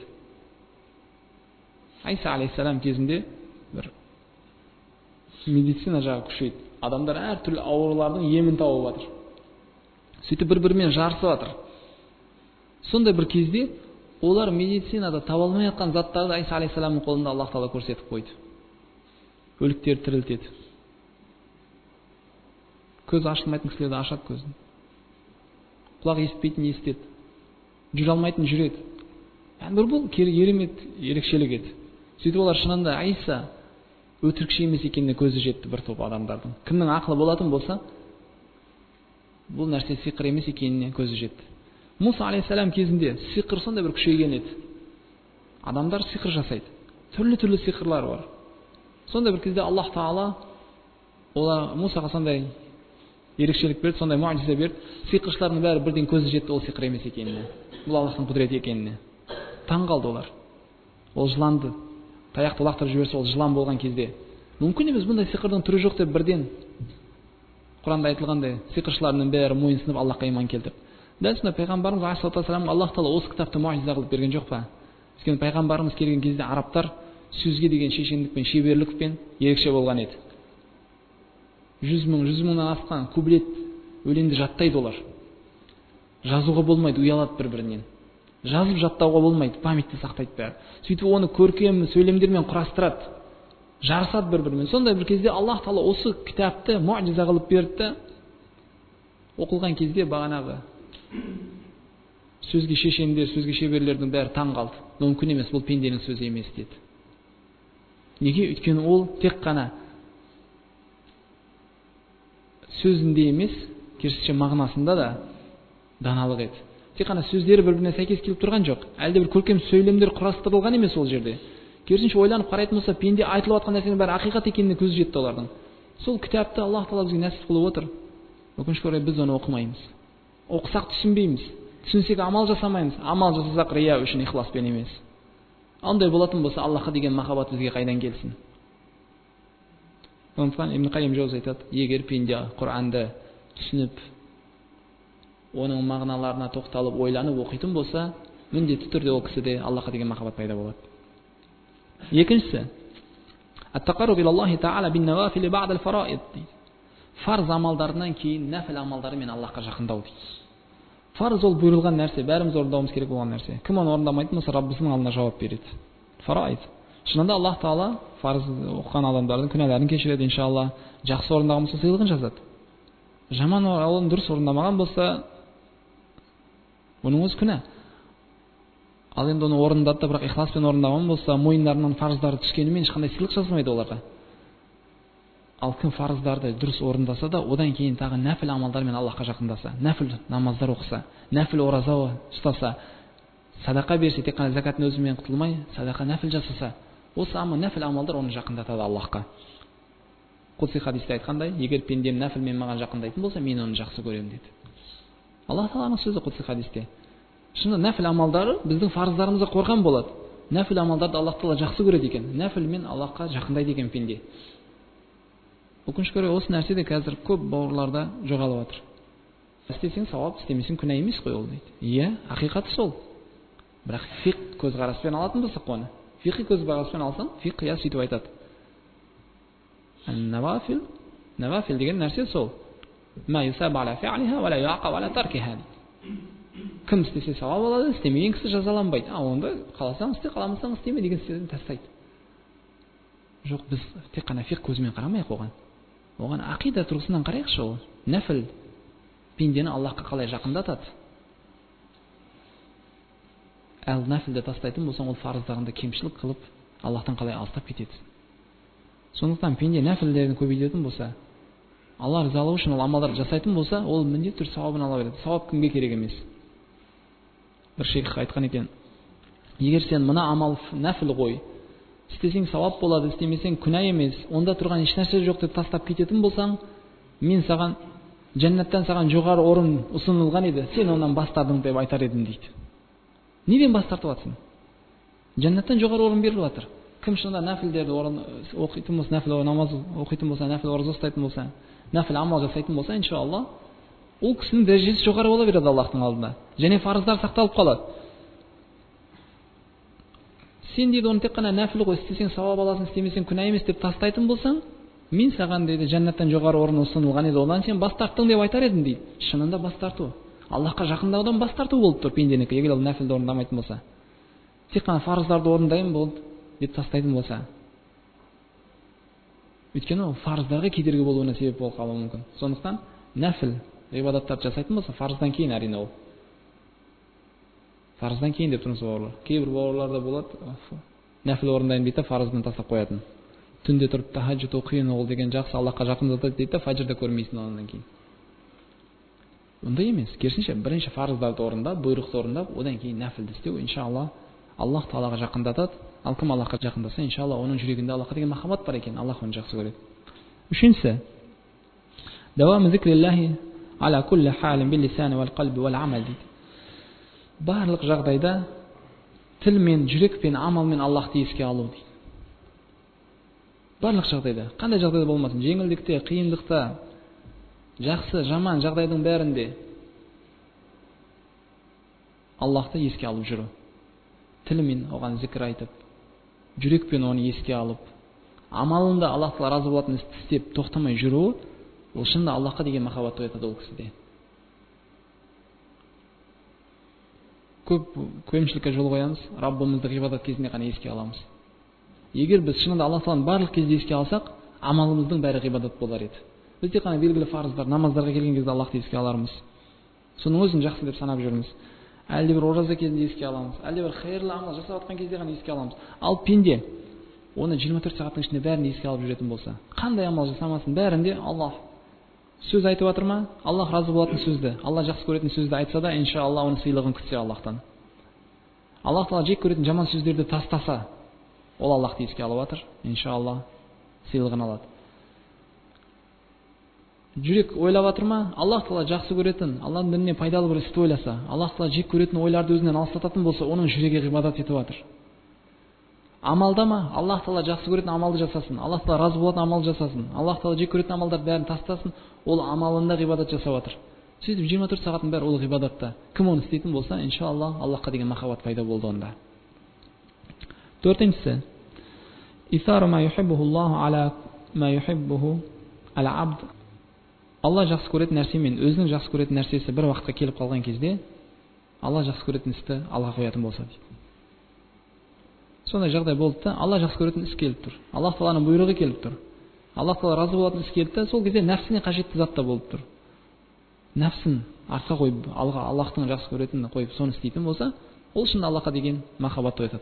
Айса алейхиссалам кезінде бір медицина жағы күшейді. Адамдар әр түрлі аурулардың емін тауып жатыр. Сөйтіп бір-бірімен жарысып жатыр. Сондай бір кезде олар медицинада таба алмай жатқан заттарды Айса алейхиссаламның қолында Аллах Таала көрсетіп қойды. Өліктерді тірілтеді. Көз ашылмайтын кісілерді ашады көзін. Құлақ естпейтін естеді. Жүре алмайтын жүреді. Бір бұл керемет ерекшелік еді. Сөйтіп олар шынында Айса өтірікші емес екеніне көзі жетті бір топ адамдардың. Кімнің ақылы болатын болса, бұл нәрсе сиқыр емес екеніне көзі жетті. Муса алейхиссалам кезінде сиқыр сондай бір күшейген еді. Адамдар сиқыр жасайды. Түрлі-түрлі сиқырлар бар. Сондай бір кезде Аллах Таала Мусаға сондай ерекшелік берді, сондай муъжиза берді. Сиқыршылардың бәрі бірден көзі жетті ол сиқыр емес екеніне. Бұл Аллахтың құдіреті екеніне. Таң қалды олар. Ол жыланды таяқты лақтырып жіберсе, ол жылан болған кезде мүмкін емес, бұндай сиқырдың түрі жоқ деп бірден Құранда айтылғандай сиқыршылардың бәрі мойынсынып Аллахқа иман келтірді. Дәл сондай пайғамбарымыз алейхиссалату вассалам Аллах Таала осы кітапты муъжиза қылып берген жоқ па? Өйткені пайғамбарымыз келген кезде арабтар сөзге деген шешендікпен, шеберлікпен ерекше болған еді. 100 мыңнан асқан куплет өлеңді жаттайды олар. Жазуға болмайды, ұялады бір-бірінен. Жазып жаттауға болмайды, памятте сақтайды бәрі. Сөйтіп оны көркем сөйлемдермен құрастырады, жарысады бір-бірімен. Сондай бір кезде Аллах Таала осы кітапты муъжиза қылып берді. Оқылған кезде бағанағы сөзге шешендер, сөзге шеберлердің бәрі таң қалды. Мүмкін емес, бұл пенденің сөзі емес деді. Неге? Өйткені ол тек қана сөзінде емес, керісінше мағынасында да даналық еді. Тек қана сөздері бір-біріне сәйкес келіп тұрған жоқ. Әлде бір көркем сөйлемдер құрастырылған емес ол жерде. Керісінше ойланып қарайтын болса, пенде айтылып жатқан нәрсенің бәрі ақиқат екеніне көзі жетті олардың. Сол кітапты Аллах Таала бізге нәсіп қылып отыр. Өкінішке орай біз оны оқымаймыз. Оқысақ түсінбейміз. Түсінсек амал жасамаймыз. Амал жасасақ рия үшін, ихласпен емес. Андай болатын болса, Аллахқа деген махаббат бізге қайдан келсін? Сондықтан Ибн Қайим Жаузи айтады, егер пенде Құранды түсініп, оның мағыналарына тоқталып, ойланып оқитын болса, міндетті түрде ол кісіде Аллахқа деген махаббат пайда болады. Екіншісі, ат-тақарруб илаллахи та'ала бин-навафил ба'да аль-фараид. Фарз амалдарынан кейін нәфіл амалдарымен Аллахқа жақындау дейді. Фарз ол бұйырылған нәрсе, бәріміз орындауымыз керек болған нәрсе. Кім оны орындамайтын болса, Раббысының алдына жауап береді. Фарайд. Шынында Аллах Тағала фарз оқыған адамдардың күнәларын кешіреді, иншалла. Жақсы орындаған болса сыйлығын жазады. Жаман оны дұрыс орындамаған болса, оның өзі күнә. Ал енді оны орындады да, бірақ ихласпен орындаған болса, мойындарынан фарздары түскенімен ешқандай сыйлық жазылмайды оларға. Ал кім фарыздарды дұрыс орындаса да, одан кейін тағы нәфіл амалдармен Аллахқа жақындаса, нәфіл намаздар оқыса, нәфіл ораза ұстаса, садақа берсе, тек қана закаттың өзімен құтылмай, садақа нәфіл жасаса, осы нәфіл амалдар оны жақындатады Аллахқа. Құдси хадисте айтқандай, егер пендем нәфілмен маған жақындайтын болса, мен оны жақсы көремін деді. Аллах Тағаланың сөзі Құдси хадисте. Шынында нәфіл амалдары біздің фарыздарымызға қорған болады. Нәфіл амалдарды Аллах Тағала жақсы көреді екен. Нәфілмен Аллахқа жақындайды екен пенде. Өкінішке орай осы нәрсе де қазір көп бауырларда жоғалып жатыр. Істесең сауап, істемесең күнә емес қой ол дейді. Иә, ақиқаты сол. Бірақ фиқ көзқараспен алатын болсақ оны. Фиқи көзқараспен алсаң, фиқ я сөйтіп айтады. Навафил деген нәрсе сол. Кім істесе сауап алады, істемеген кісі жазаланбайды. Онда қаласаң істе, қаламасаң істеме деген сөзін тастайды. Жоқ, біз тек қана фиқ көзімен қарамайық оған. Оған ақида тұрғысынан қарайықшы ол. Нәфіл пендені Аллахқа қалай жақындатады. Ал нәфілді тастайтын болсаң, ол фарыздағында кемшілік қылып, Аллахтан қалай алыстап кетеді. Сондықтан пенде нәфілдерін көбейтетін болса, Алла ризалығы үшін ол амалдарды жасайтын болса, ол міндетті түрде сауабын ала береді. Сауап кімге керек емес. Бір шейх айтқан екен, егер сен мына амал нәфіл ғой, істесең сауап болады, істемесең күнә емес, онда тұрған ешнәрсе жоқ деп тастап кететін болсаң, мен саған жәннаттан саған жоғары орын ұсынылған еді, сен онан бас тартың деп айтар едім дейді. Неден бас тартып жатсың? Жәннаттан жоғары орын беріліп жатыр. Кім шынында нәфілдерді оқитын болса, нәфіл намаз оқитын болса, нәфіл ораза ұстайтын болса, нәфіл амал жасайтын болса, иншалла, ол кісінің дәрежесі жоғары бола береді Аллахтың алдында. Және фарыздар сақталып қалады. Сен дейді оны тек қана нәфіл ғой, істесең сауап аласың, істемесең күнә емес деп тастайтын болсаң, мен саған дейді жәннаттан жоғары орын ұсынылған еді, одан сен бас тарттың деп айтар едім дейді. Шынында бас тарту. Аллахқа жақындаудан бас тарту болып тұр пенденікі, егер ол нәфілді орындамайтын болса. Тек қана фарыздарды орындаймын болды деп тастайтын болса. Өйткені ол фарыздарға кедергі болуына себеп болып қалуы мүмкін. Сондықтан нәфіл ғибадаттарды жасайтын болса, фарыздан кейін әрине ол. Фарыздан кейін деп тұрмыз бауырлар. Кейбір бауырларда болады, нәфіл орындайын дейді, фарыздан тастап қоятын. Түнде тұрып тахаджуд оқиын ол деген жақсы, Аллахқа жақындатады дейді, фаджрда көрмейсің одан кейін. Ондай емес. Керісінше бірінші фарыздарды орындап, бұйрықты орындап, одан кейін нәфілді істеу, иншалла, Аллах Тағалаға жақындатады. Ал кім Аллахқа жақындаса, иншалла, оның жүрегінде Аллахқа деген махаббат бар екен, Аллах оны жақсы көреді. Үшіншісі, даваму зикриллахи аля кулли халин бил лисани вал қалби вал амал дейді. Барлық жағдайда тілмен, жүрекпен, амалмен Аллахты еске алу дейді. Барлық жағдайда, қандай жағдайда болмасын, жеңілдікте, қиындықта, жақсы, жаман жағдайдың бәрінде Аллахты еске алып жүру. Тілмен оған зікір айтып, жүрекпен оны еске алып, амалында Аллах Тағала разы болатын істі істеп тоқтамай жүруі, ол шынында Аллахқа деген махаббат оятады ол кісіде. Көп кемшілікке жол қоямыз, Раббымызды ғибадат кезінде ғана еске аламыз. Егер біз шынында Аллах Тағаланы барлық кезде еске алсақ, амалымыздың бәрі ғибадат болар еді. Біз тек қана белгілі фарыздар, намаздарға келген кезде Аллахты еске алармыз. Соның өзін жақсы деп санап жүрміз. Әлде бір ораза кезінде еске аламыз, әлде бір хайырлы амал жасап жатқан кезде ғана еске аламыз. Ал пенде оны 24 сағаттың ішінде бәрін еске алып жүретін болса, қандай амал жасамасын, бәрінде Аллах сөз айтып жатыр ма? Аллах разы болатын сөзді, Алла жақсы көретін сөзді айтса да, иншалла, оның сыйлығын күтсе Аллахтан. Аллах Тағала жек көретін жаман сөздерді тастаса, ол Аллахты еске алып жатыр, иншалла, сыйлығын алады. Жүрек ойлап жатыр ма? Аллах Тағала жақсы көретін, Алланың дініне пайдалы бір істі ойласа, Аллах Тағала жек көретін ойларды өзінен алыстататын болса, оның жүрегі ғибадат етіп жатыр. Амалда ма? Аллах Тағала жақсы көретін амалды жасасын, Аллах Тағала разы болатын амал жасасын, Аллах Тағала жек көретін амалдарды бәрін тастасын, ол амалында ғибадат жасап жатыр. Сөйтіп 24 сағаттың бәрі ол ғибадатта. Кім оны істейтін болса, иншалла, Аллахқа деген махаббат пайда болды онда. Төртіншісі, исару ма юхиббуху Аллаху ала ма юхиббуху ал-абд Алла жақсы көретін нәрсе мен өзінің жақсы көретін нәрсесі бір уақытқа келіп қалған кезде Алла жақсы көретін істі Алға қоятын болса дейді. Сондай жағдай болды да, Алла жақсы көретін іс келіп тұр. Аллах Тағаланың бұйрығы келіп тұр. Аллах Тағала разы болатын іс келді, сол кезде нәпсіне қажетті зат та болып тұр. Нәпсін артқа қойып, Аллахтың жақсы көретінін қойып, соны істейтін болса, ол үшін Аллахқа деген махаббат оятады.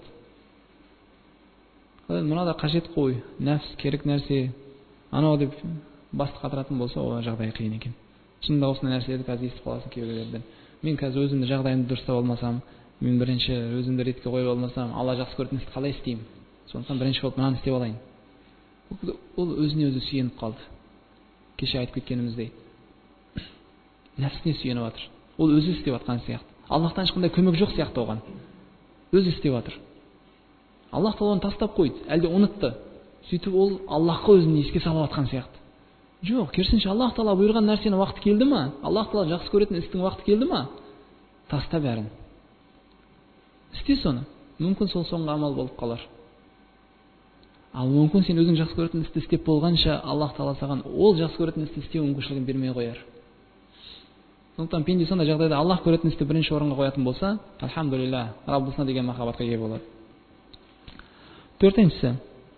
Мынада қажет қой, нәпс керек нәрсе, анау деп басты қатыратын болса, ол жағдай қиын екен. Шынында осындай нәрселерді қазір естіп қаласың кейбіреулерден. Мен қазір өзімді жағдайымды дұрыстап алмасам, мен бірінші өзімді ретке қойып алмасам, Алла жақсы көретін істі қалай істеймін? Сондықтан бірінші болып мынаны істеп алайын. Ол өзіне өзі сүйеніп қалды. Кеше айтып кеткеніміздей. Нәпсіне сүйеніп жатыр. Ол өзі істеп жатқан сияқты. Аллахтан ешқандай көмек жоқ сияқты оған. Өзі істеп жатыр. Аллах Тағала оны тастап қойды, әлде ұмытты. Сөйтіп ол Аллахқа өзін еске салып жатқан сияқты. Жоқ, керісінше Аллах Тағала бұйырған нәрсені уақыты келді ме? Аллах Тағала жақсы көретін істің уақыты келді ме? Таста бәрін. Істе соны. Мүмкін сол соңғы амал болып қалар. Ал мүмкін сен өзің жақсы көретін істі істеп болғанша Аллах Тағала саған ол жақсы көретін істі істеу мүмкіншілігін бермей қояр. Сондықтан пенде сондай жағдайда Аллах көретін істі бірінші орынға қоятын болса, альхамдулилля, Раббысына деген махаббатқа ие болады. Төртіншісі,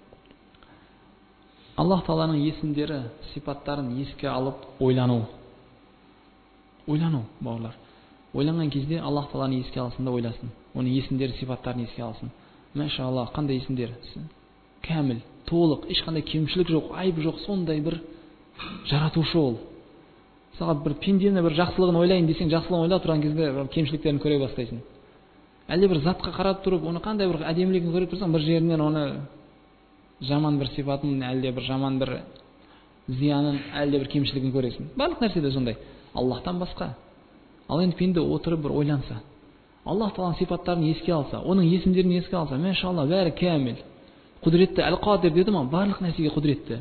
Аллах Тағаланың есімдері, сипаттарын еске алып ойлану. Ойлану, бауырлар. Ойланған кезде Аллах Тағаланы еске алсын да ойласын. Оның есімдері, сипаттарын еске алсын. Машалла, қандай есімдер? Кәміл, толық, ешқандай кемшілік жоқ, айып жоқ, сондай бір жаратушы ол. Саған бір пендені бір жақсылығын ойлайын десең, жақсылығын ойла тұрған кезде кемшіліктерін көре бастайсың. Әлде бір затқа қарап тұрып, оны қандай бір әдемілігін көріп тұрсаң, бір жерінен оны жаман бір сипатын, әлде бір жаман бір зиянын, әлде бір кемшілігін көресің. Барлық нәрседе сондай. Аллахтан басқа. Ал енді пенде отырып бір ойланса, Аллах Тағаланың сипаттарын еске алса, оның есімдерін еске алса, машалла, бәрі кәміл. Құдіретті, әл-Қадир деді ма, барлық нәрсеге құдіретті.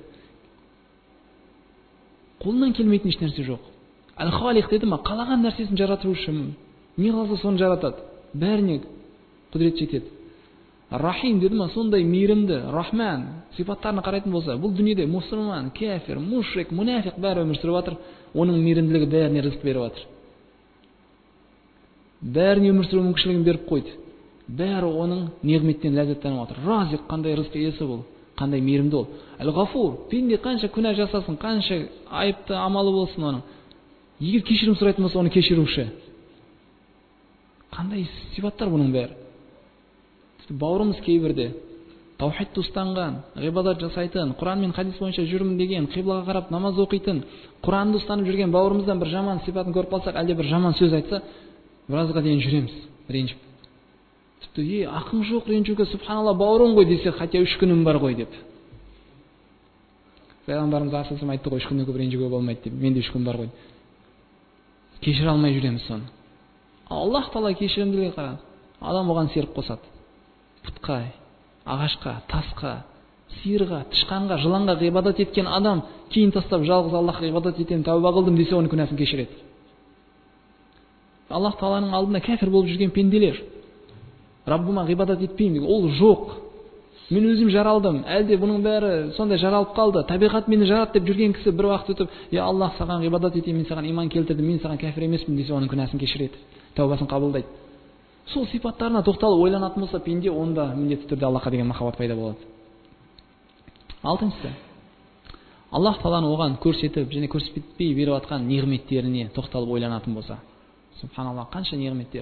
Қолынан келмейтін еш нәрсе жоқ. Әл-Халиқ деді ма, қалаған нәрсесін жаратушы, не қаласа соны жаратады. Бәріне құдірет жетеді. Рахим деді ма, сондай мейірімді, Рахман сипаттарына қарайтын болса, бұл дүниеде мұсылман, кәфир, мушрик, мұнафиқ бәрі өмір сүріп жатыр, оның мейірімділігі бәріне рызық беріп жатыр. Бәріне өмір сүру мүмкіншілігін беріп қойды. Бәрі оның неғметтен ләззаттанып жатыр. Разиқ, қандай рызық иесі бұл, қандай мейірімді ол. Әл-Ғафур, пенде қанша күнә жасасын, қанша айыпты амалы болсын оның, егер кешірім сұрайтын болса, оны кешіруші. Қандай сипаттар бұның бәрі. Бауырымыз кейбірде таухидты ұстанған, ғибадат жасайтын, Құран мен хадис бойынша жүрмін деген, қиблаға қарап намаз оқитын, Құранды ұстанып жүрген бауырымыздан бір жаман сипатын көріп қалсақ, әлде бір жаман сөз айтса, біразға дейін жүреміз, ренжіп. Тіпті, ақың жоқ ренжуге, субханалла, бауырым ғой десе, хотя 3 күнім бар ғой деп. Пайғамбарымыз асылсым айтты ғой, 3 күннен көп ренжуге болмайды деп, менде 3 күн бар ғой. Кешіре алмай жүреміз соны. Аллах Тағала кешірімділігі қара. Адам оған серік қосады. Пұтқа, ағашқа, тасқа, сиырға, тышқанға, жыланға ғибадат еткен адам кейін тастап жалғыз Аллахқа ғибадат етемін, тәуба қылдым десе, оның күнәсін кешіреді. Аллах Тағаланың алдында кәфір болып жүрген пенделер, Раббыма ғибадат етпеймін, ол жоқ. Мен өзім жаралдым, әлде бұның бәрі сондай жаралып қалды, табиғат мені жаратты деп жүрген кісі бір уақыт өтіп, Аллах саған ғибадат етемін, мен саған иман келтірдім, мен саған кәфір емеспін десе, оның күнәсін кешіреді, тәубасын қабылдайды. Сол сипаттарына тоқталып ойланатын болса пенде, онда міндетті түрде Аллахқа деген махаббат пайда болады. Алтыншысы, Аллах Тағаланы оған көрсетіп және көрсетпей беріп жатқан неғметтеріне тоқталып ойланатын болса. Субханаллах, қанша неғметтер.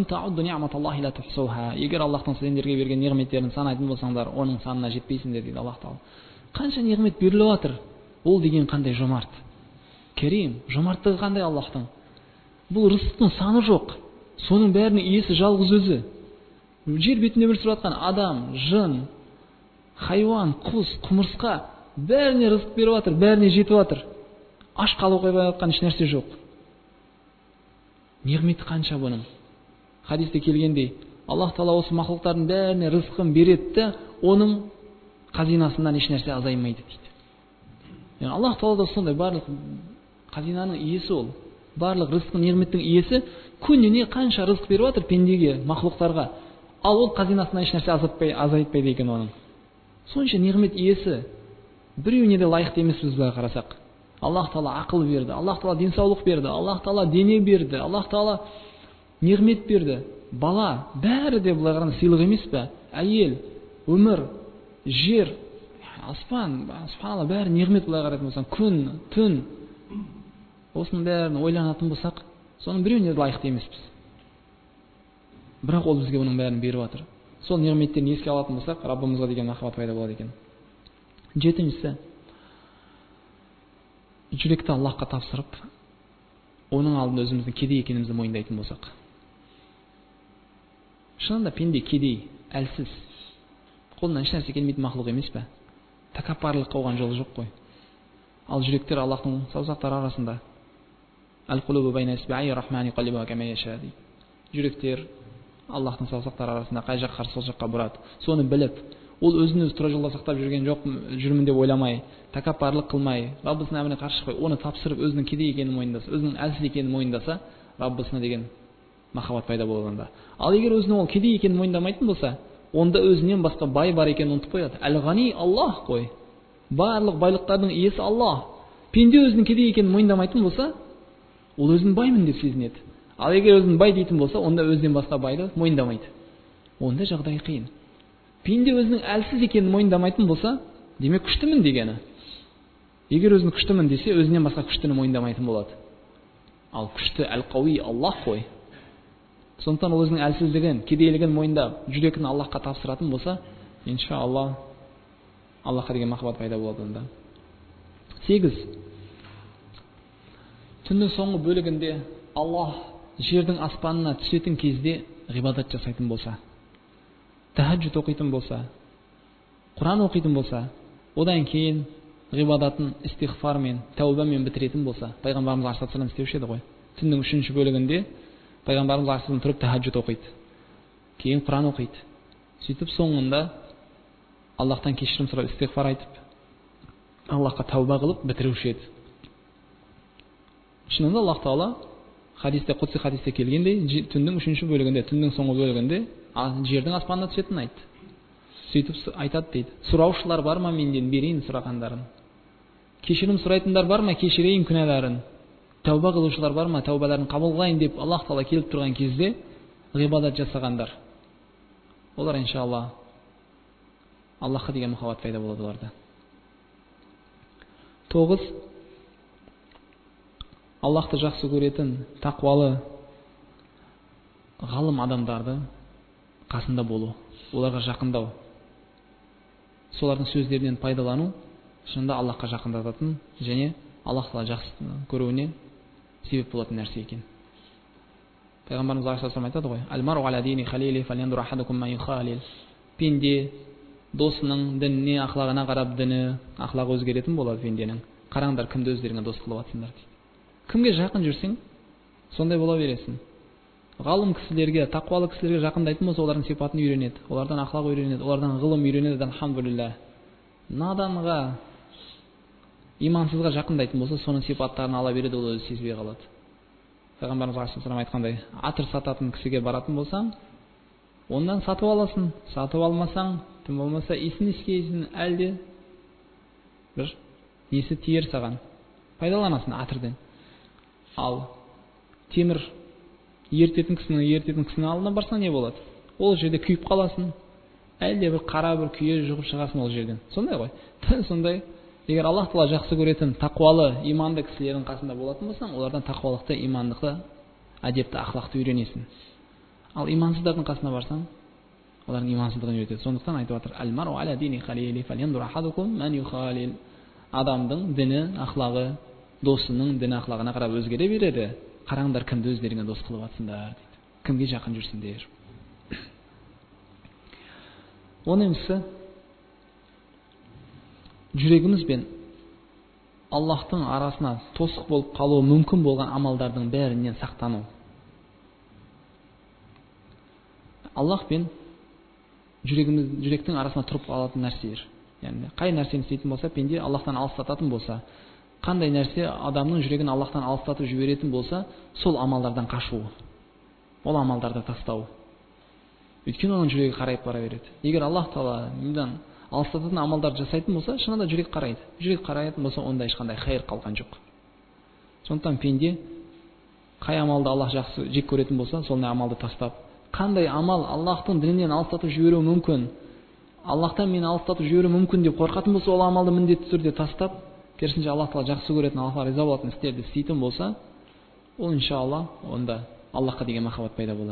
Егер Аллахтың сендерге берген неғметтерін санайтын болсаңдар, оның санына жетпейсіңдер дейді Аллах Тағала. Қанша неғмет беріліп жатыр. Ол деген қандай жомарт. Керим, жомарттығы қандай Аллахтың. Бұл рызықтың саны жоқ. Соның бәрінің иесі жалғыз өзі. Жер бетінде өмір сүріп жатқан адам, жын, хайуан, құс, құмырсқа бәріне рызық беріп жатыр, бәріне жетіп жатыр. Аш қалып қоймай жатқан еш нәрсе жоқ. Неғметі қанша бұның. Хадисте келгендей, Аллах Тағала осы мақлуқтардың бәріне рызқын береді де, оның қазинасынан еш нәрсе азаймайды дейді. Yani Аллах Тағала да сондай барлық қазинаның иесі ол. Барлық рызқын, неғметтің иесі, күніне қанша рызық беріп жатыр пендеге, мақлуқтарға. Ал ол қазинасынан еш нәрсе азайтпайды екен оның. Сонша неғмет иесі, біреуіне де лайықты емеспіз бұлай қарасақ. Аллах Тағала ақыл берді, Аллах Тағала денсаулық берді, Аллах Тағала дене берді, Аллах Тағала неғмет берді. Бала, бәрі де былай қарағанда сыйлық емес пе? Әйел, өмір, жер, аспан, субханалла, бәрі неғмет. Былай қарайтын болсаң, күн, түн, осының бәрін ойланатын болсақ, соның біреуіне лайықты емеспіз. Бірақ ол бізге оның бәрін беріп жатыр. Сол неғметтерін еске алатын болсақ, Раббымызға деген махаббат пайда болады екен. Жетіншісі, жүректі Аллахқа тапсырып, оның алдында өзіміздің кедей екенімізді мойындайтын болсақ. Шынында пенде кедей, әлсіз, қолынан еш нәрсе келмейтін мақлұқ емес пе? Тәкаппарлыққа оған жол жоқ қой. Ал жүректер Аллахтың саусақтары арасында. Әл-құлубу байна исбаи рахмани қалибуха кама яша дейді. Жүректер Аллахтың саусақтары арасында, қай жаққа сол жаққа бұрады. Соны біліп, ол өзін-өзі тура жолда сақтап жүрген жоқ, жүрмін деп ойламай, тәкаппарлық қылмай, Раббысына әміріне қарсы шықпай, оны тапсырып, өзінің кедей екенін мойындаса, өзінің әлсіз екенін мойындаса, Раббысына деген махаббат пайда болғанда. Ал егер өзінің ол кедей екенін мойындамайтын болса, онда өзінен басқа бай бар екенін ұмытып қояды. Әл-ғани Аллах қой. Барлық байлықтардың иесі Аллах. Пенде өзінің кедей екенін мойындамайтын болса, ол өзін баймын деп сезінеді. Ал егер өзін бай дейтін болса, онда өзінен басқа байды мойындамайды. Онда жағдай қиын. Пенде өзінің әлсіз екенін мойындамайтын болса, демек күштімін дегені. Егер өзін күштімін десе, өзінен басқа күштіні мойындамайтын болады. Ал күшті әл-қауи Аллах қой. Сондықтан ол өзінің әлсіздігін, кедейлігін мойындап, жүрегін Аллахқа тапсыратын болса, иншалла, Аллахқа деген махаббат пайда болады онда. 8. Түннің соңғы бөлігінде Аллах жердің аспанына түсетін кезде ғибадат жасайтын болса, тәһәджүд оқитын болса, Құран оқитын болса, одан кейін ғибадатын истиғфармен, тәубамен бітіретін болса, пайғамбарымыз алейхиссалам істеуші еді ғой. Түннің 3-ші бөлігінде пайғамбарымыз алейхиссалам тұрып тәһәджүд оқиды, кейін Құран оқиды. Сөйтіп соңында Аллахтан кешірім сұрап, истиғфар айтып, Аллахқа тәуба қылып бітіруші еді. Шынында Аллах Тағала хадисте, құдси хадисте келгендей, түннің 3-ші бөлігінде, түннің соңғы бөлігінде жердің аспанына түсетінін айтты. Сөйтіп айтады дейді, сұраушылар бар ма менден, берейін сұрағандарын. Кешірім сұрайтындар бар ма, кешірейін күнәларын. Тәуба қылушылар бар ма, тәубаларын қабыл қылайын деп Аллах Тағала келіп тұрған кезде ғибадат жасағандар. Олар иншалла Аллахқа деген махаббат пайда болады оларда. 9. Аллахты жақсы көретін, тақуалы, ғалым адамдарды қасында болу, оларға жақындау, солардың сөздерінен пайдалану, шынында Аллахқа жақындататын және Аллахты жақсы көруіне себеп болатын нәрсе екен. Пайғамбарымыз алейхиссалам айтады ғой, «Әл-мару аля дини халили фальяндур ахадукум ма юхалил». Пенде досының дініне, ақлағына қарап діні, ақлағы өзгеретін болады пенденің. Қараңдар, кімді өздеріңе дос қылып жатсыңдар дейді. Кімге жақын жүрсең, сондай бола бересің. Ғалым кісілерге, тақуалы кісілерге жақындайтын болса, олардың сипатын үйренеді, олардан ақлақ үйренеді, олардан ғылым үйренеді, алхамдулилля. Наданға, имансызға жақындайтын болса, соның сипаттарын ала береді, ол өзі сезбей қалады. Пайғамбарымыз алейхиссалам айтқандай, атыр сататын кісіге баратын болсаң, ондан сатып аласың, сатып алмасаң, тым болмаса исін иіскейсің, әлде бір несі тиер саған, пайдаланасың атырден. Ал темір ертетін кісінің алдына барсаң не болады? Ол жерде күйіп қаласың, әлде бір қара бір күйе жұғып шығасың ол жерден. Сондай ғой. Сондай, егер Аллах Тағала жақсы көретін тақуалы, иманды кісілердің қасында болатын болсаң, олардан тақуалықты, имандықты, әдепті, ақлақты үйренесің. Ал имансыздардың қасына барсаң, олардың имансыздығын үйретеді. Сондықтан айтып жатыр, «Әл-мару аля дини халили фальяндур ахадукум ман юхалил». Адамдың діні, ақлағы, досының діні, ақлағына қарап өзгере береді. Қараңдар, кімді өздеріңе дос қылып жатсыңдар дейді. Кімге жақын жүрсіңдер. 10-ші, жүрегіміз бен Аллахтың арасына тосық болып қалуы мүмкін болған амалдардың бәрінен сақтану. Аллах пен жүректің арасына тұрып қалатын нәрселер. Яғни қай нәрсені істейтін болса, пенде Аллахтан алыстататын болса, қандай нәрсе адамның жүрегін Аллахтан алыстатып жіберетін болса, сол амалдардан қашу, ол амалдарды тастау. Өйткені оның жүрегі қарайып бара береді. Егер Аллах Тағала алыстататын амалдарды жасайтын болса, шынында жүрек қарайды. Жүрек қарайтын болса, онда ешқандай хайыр қалған жоқ. Сондықтан пенде қай амалды Аллах жақсы жек көретін болса, сондай амалды тастап, қандай амал Аллахтың дінінен алыстатып жіберуі мүмкін, Аллахтан мені алыстатып жіберуі мүмкін деп қорқатын болса, ол амалды міндетті түрде тастап, керісінше Аллах тағала жақсы көретін, Аллахқа риза болатын істерді істейтін болса, ол иншалла онда Аллахқа деген махаббат пайда болады.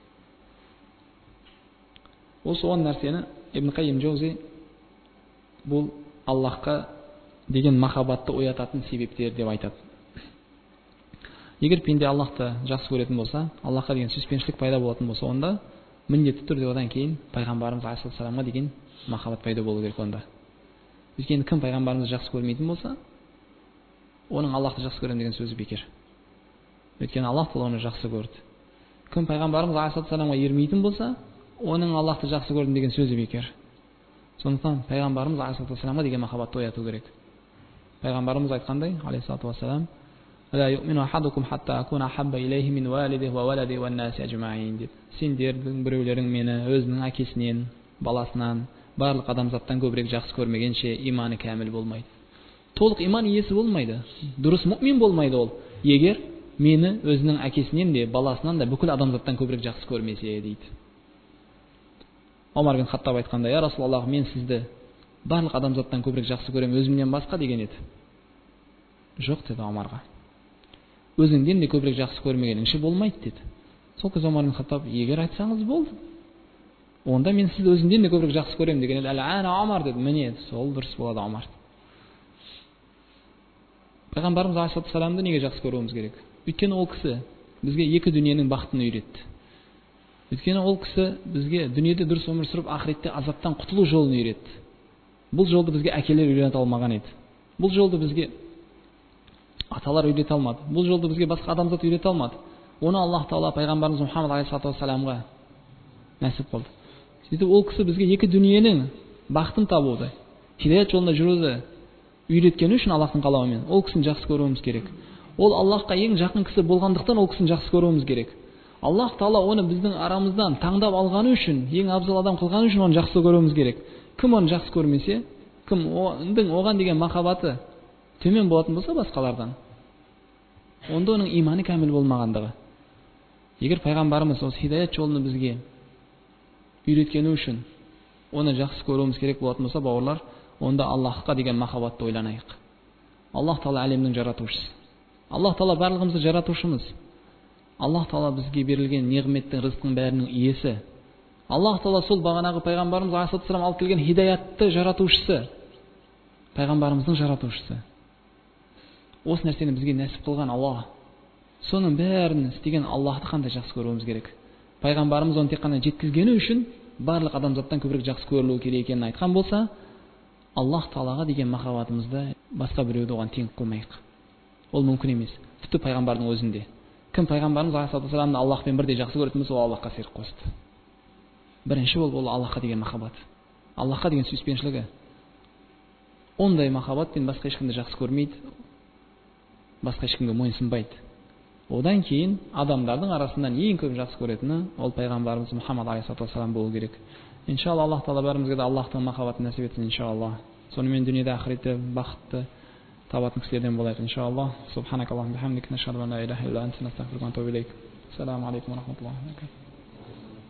Осы он нәрсені Ибн Қайим Джаузи бұл Аллахқа деген махаббатты оятатын себептер деп айтады. Егер пенде Аллахты жақсы көретін болса, Аллахқа деген сүйіспеншілік пайда болатын болса, онда міндетті түрде одан кейін пайғамбарымыз алейхиссаламға деген махаббат пайда болу керек онда. Өйткені кім пайғамбарымызды жақсы көрмейтін болса, оның Аллахты жақсы көремін деген сөзі бекер. Өйткені Аллах оны жақсы көрді. Кім пайғамбарымыз алейхиссаламға ермейтін болса, оның Аллахты жақсы көрдім деген сөзі бекер. Сондықтан пайғамбарымыз алейхиссаламға деген махаббатты ояту керек. Пайғамбарымыз айтқандай, алейхиссалату вассалам, لا يؤمن أحدكم حتى أكون أحب إليه من والده وولده والناس أجمعين деп. Сендердің біреулерің мені өзінің әкесінен, баласынан, барлық адамзаттан көбірек жақсы көрмегенше иманы кәміл болмайды. Толық иман иесі болмайды. Дұрыс мұъмин болмайды ол. Егер мені өзінің әкесінен де, баласынан да бүкіл адамзаттан көбірек жақсы көрмесе дейді. Омар бин Хаттаб айтқанда, я Расулаллах, мен сізді барлық адамзаттан көбірек жақсы көремін, өзімнен басқа деген еді. Жоқ деді Омарға. Өзіңден де көбірек жақсы көрмегеніңше болмайды деді. Сол кезде Омар бин Хаттаб, егер айтсаңыз болды, онда мен сізді өзімден де көбірек жақсы көремін деген еді. Ана Омар деді. Міне, сол дұрыс болады Омар. Пайғамбарымыз алейхиссаламды неге жақсы көруіміз керек? Өйткені ол кісі бізге екі дүниенің бақытын үйретті. Өйткені ол кісі бізге дүниеде дұрыс өмір сүріп, ақыретте азаптан құтылу жолын үйретті. Бұл жолды бізге әкелер үйрете алмаған еді. Бұл жолды бізге аталар үйрете алмады. Бұл жолды бізге басқа адамзат үйрете алмады. Оны Аллах Тағала пайғамбарымыз Мұхаммад алейхиссаламға нәсіп қылды. Сөйтіп ол кісі бізге екі дүниенің бақытын табуды, хидаят жолында жүруді үйреткені үшін Аллахтың қалауымен ол кісіні жақсы көруіміз керек. Ол Аллахқа ең жақын кісі болғандықтан ол кісіні жақсы көруіміз керек. Аллах Тағала оны біздің арамыздан таңдап алғаны үшін, ең абзал адам қылғаны үшін оны жақсы көруіміз керек. Кім оны жақсы көрмесе, кім оған деген махаббаты төмен болатын болса басқалардан, онда оның иманы кәміл болмағандығы. Егер пайғамбарымыз осы хидаят жолын бізге үйреткені үшін оны жақсы көруіміз керек болатын болса, бауырлар, онда Аллахқа деген махаббатты ойланайық. Аллах Тағала әлемнің жаратушысы. Аллах Тағала барлығымызды жаратушымыз. Аллах Тағала бізге берілген неғметтің, рызықтың бәрінің иесі. Аллах Тағала сол бағанағы пайғамбарымыз алейхиссалам алып келген хидаятты жаратушысы. Пайғамбарымыздың жаратушысы. Осы нәрсені бізге нәсіп қылған Аллах. Соның бәрін істеген Аллахты қандай жақсы көруіміз керек. Пайғамбарымыз оны тек қана жеткізгені үшін барлық адамзаттан көбірек жақсы көрілуі керек екенін айтқан болса, Аллах Тағалаға деген махаббатымызды басқа біреуді оған тең қылмайық. Ол мүмкін емес. Тіпті пайғамбардың өзінде. Кім пайғамбарымыз алейхиссаламды Аллахпен бірдей жақсы көретін болса, ол Аллахқа серік қосты. Бірінші ол Аллахқа деген махаббат. Аллахқа деген сүйіспеншілігі. Ондай махаббатпен басқа ешкімді жақсы көрмейді, басқа ешкімге мойынсынбайды. Одан кейін адамдардың арасынан ең көп жақсы көретіні ол пайғамбарымыз Мұхаммад алейхиссалам болу керек. Иншалла Аллах Тағала бәрімізге де Аллахтың махаббатын нәсіп етсін иншалла. Сонымен дүниеде ақыретте бақытты табатын кісілерден болайық иншалла. Субханакаллахумма бихамдика нашһadu ан ла илаха илля анта настағфирука ва натубу илейк. Ассаламу алейкум ва рахматуллахи ва баракатуһу.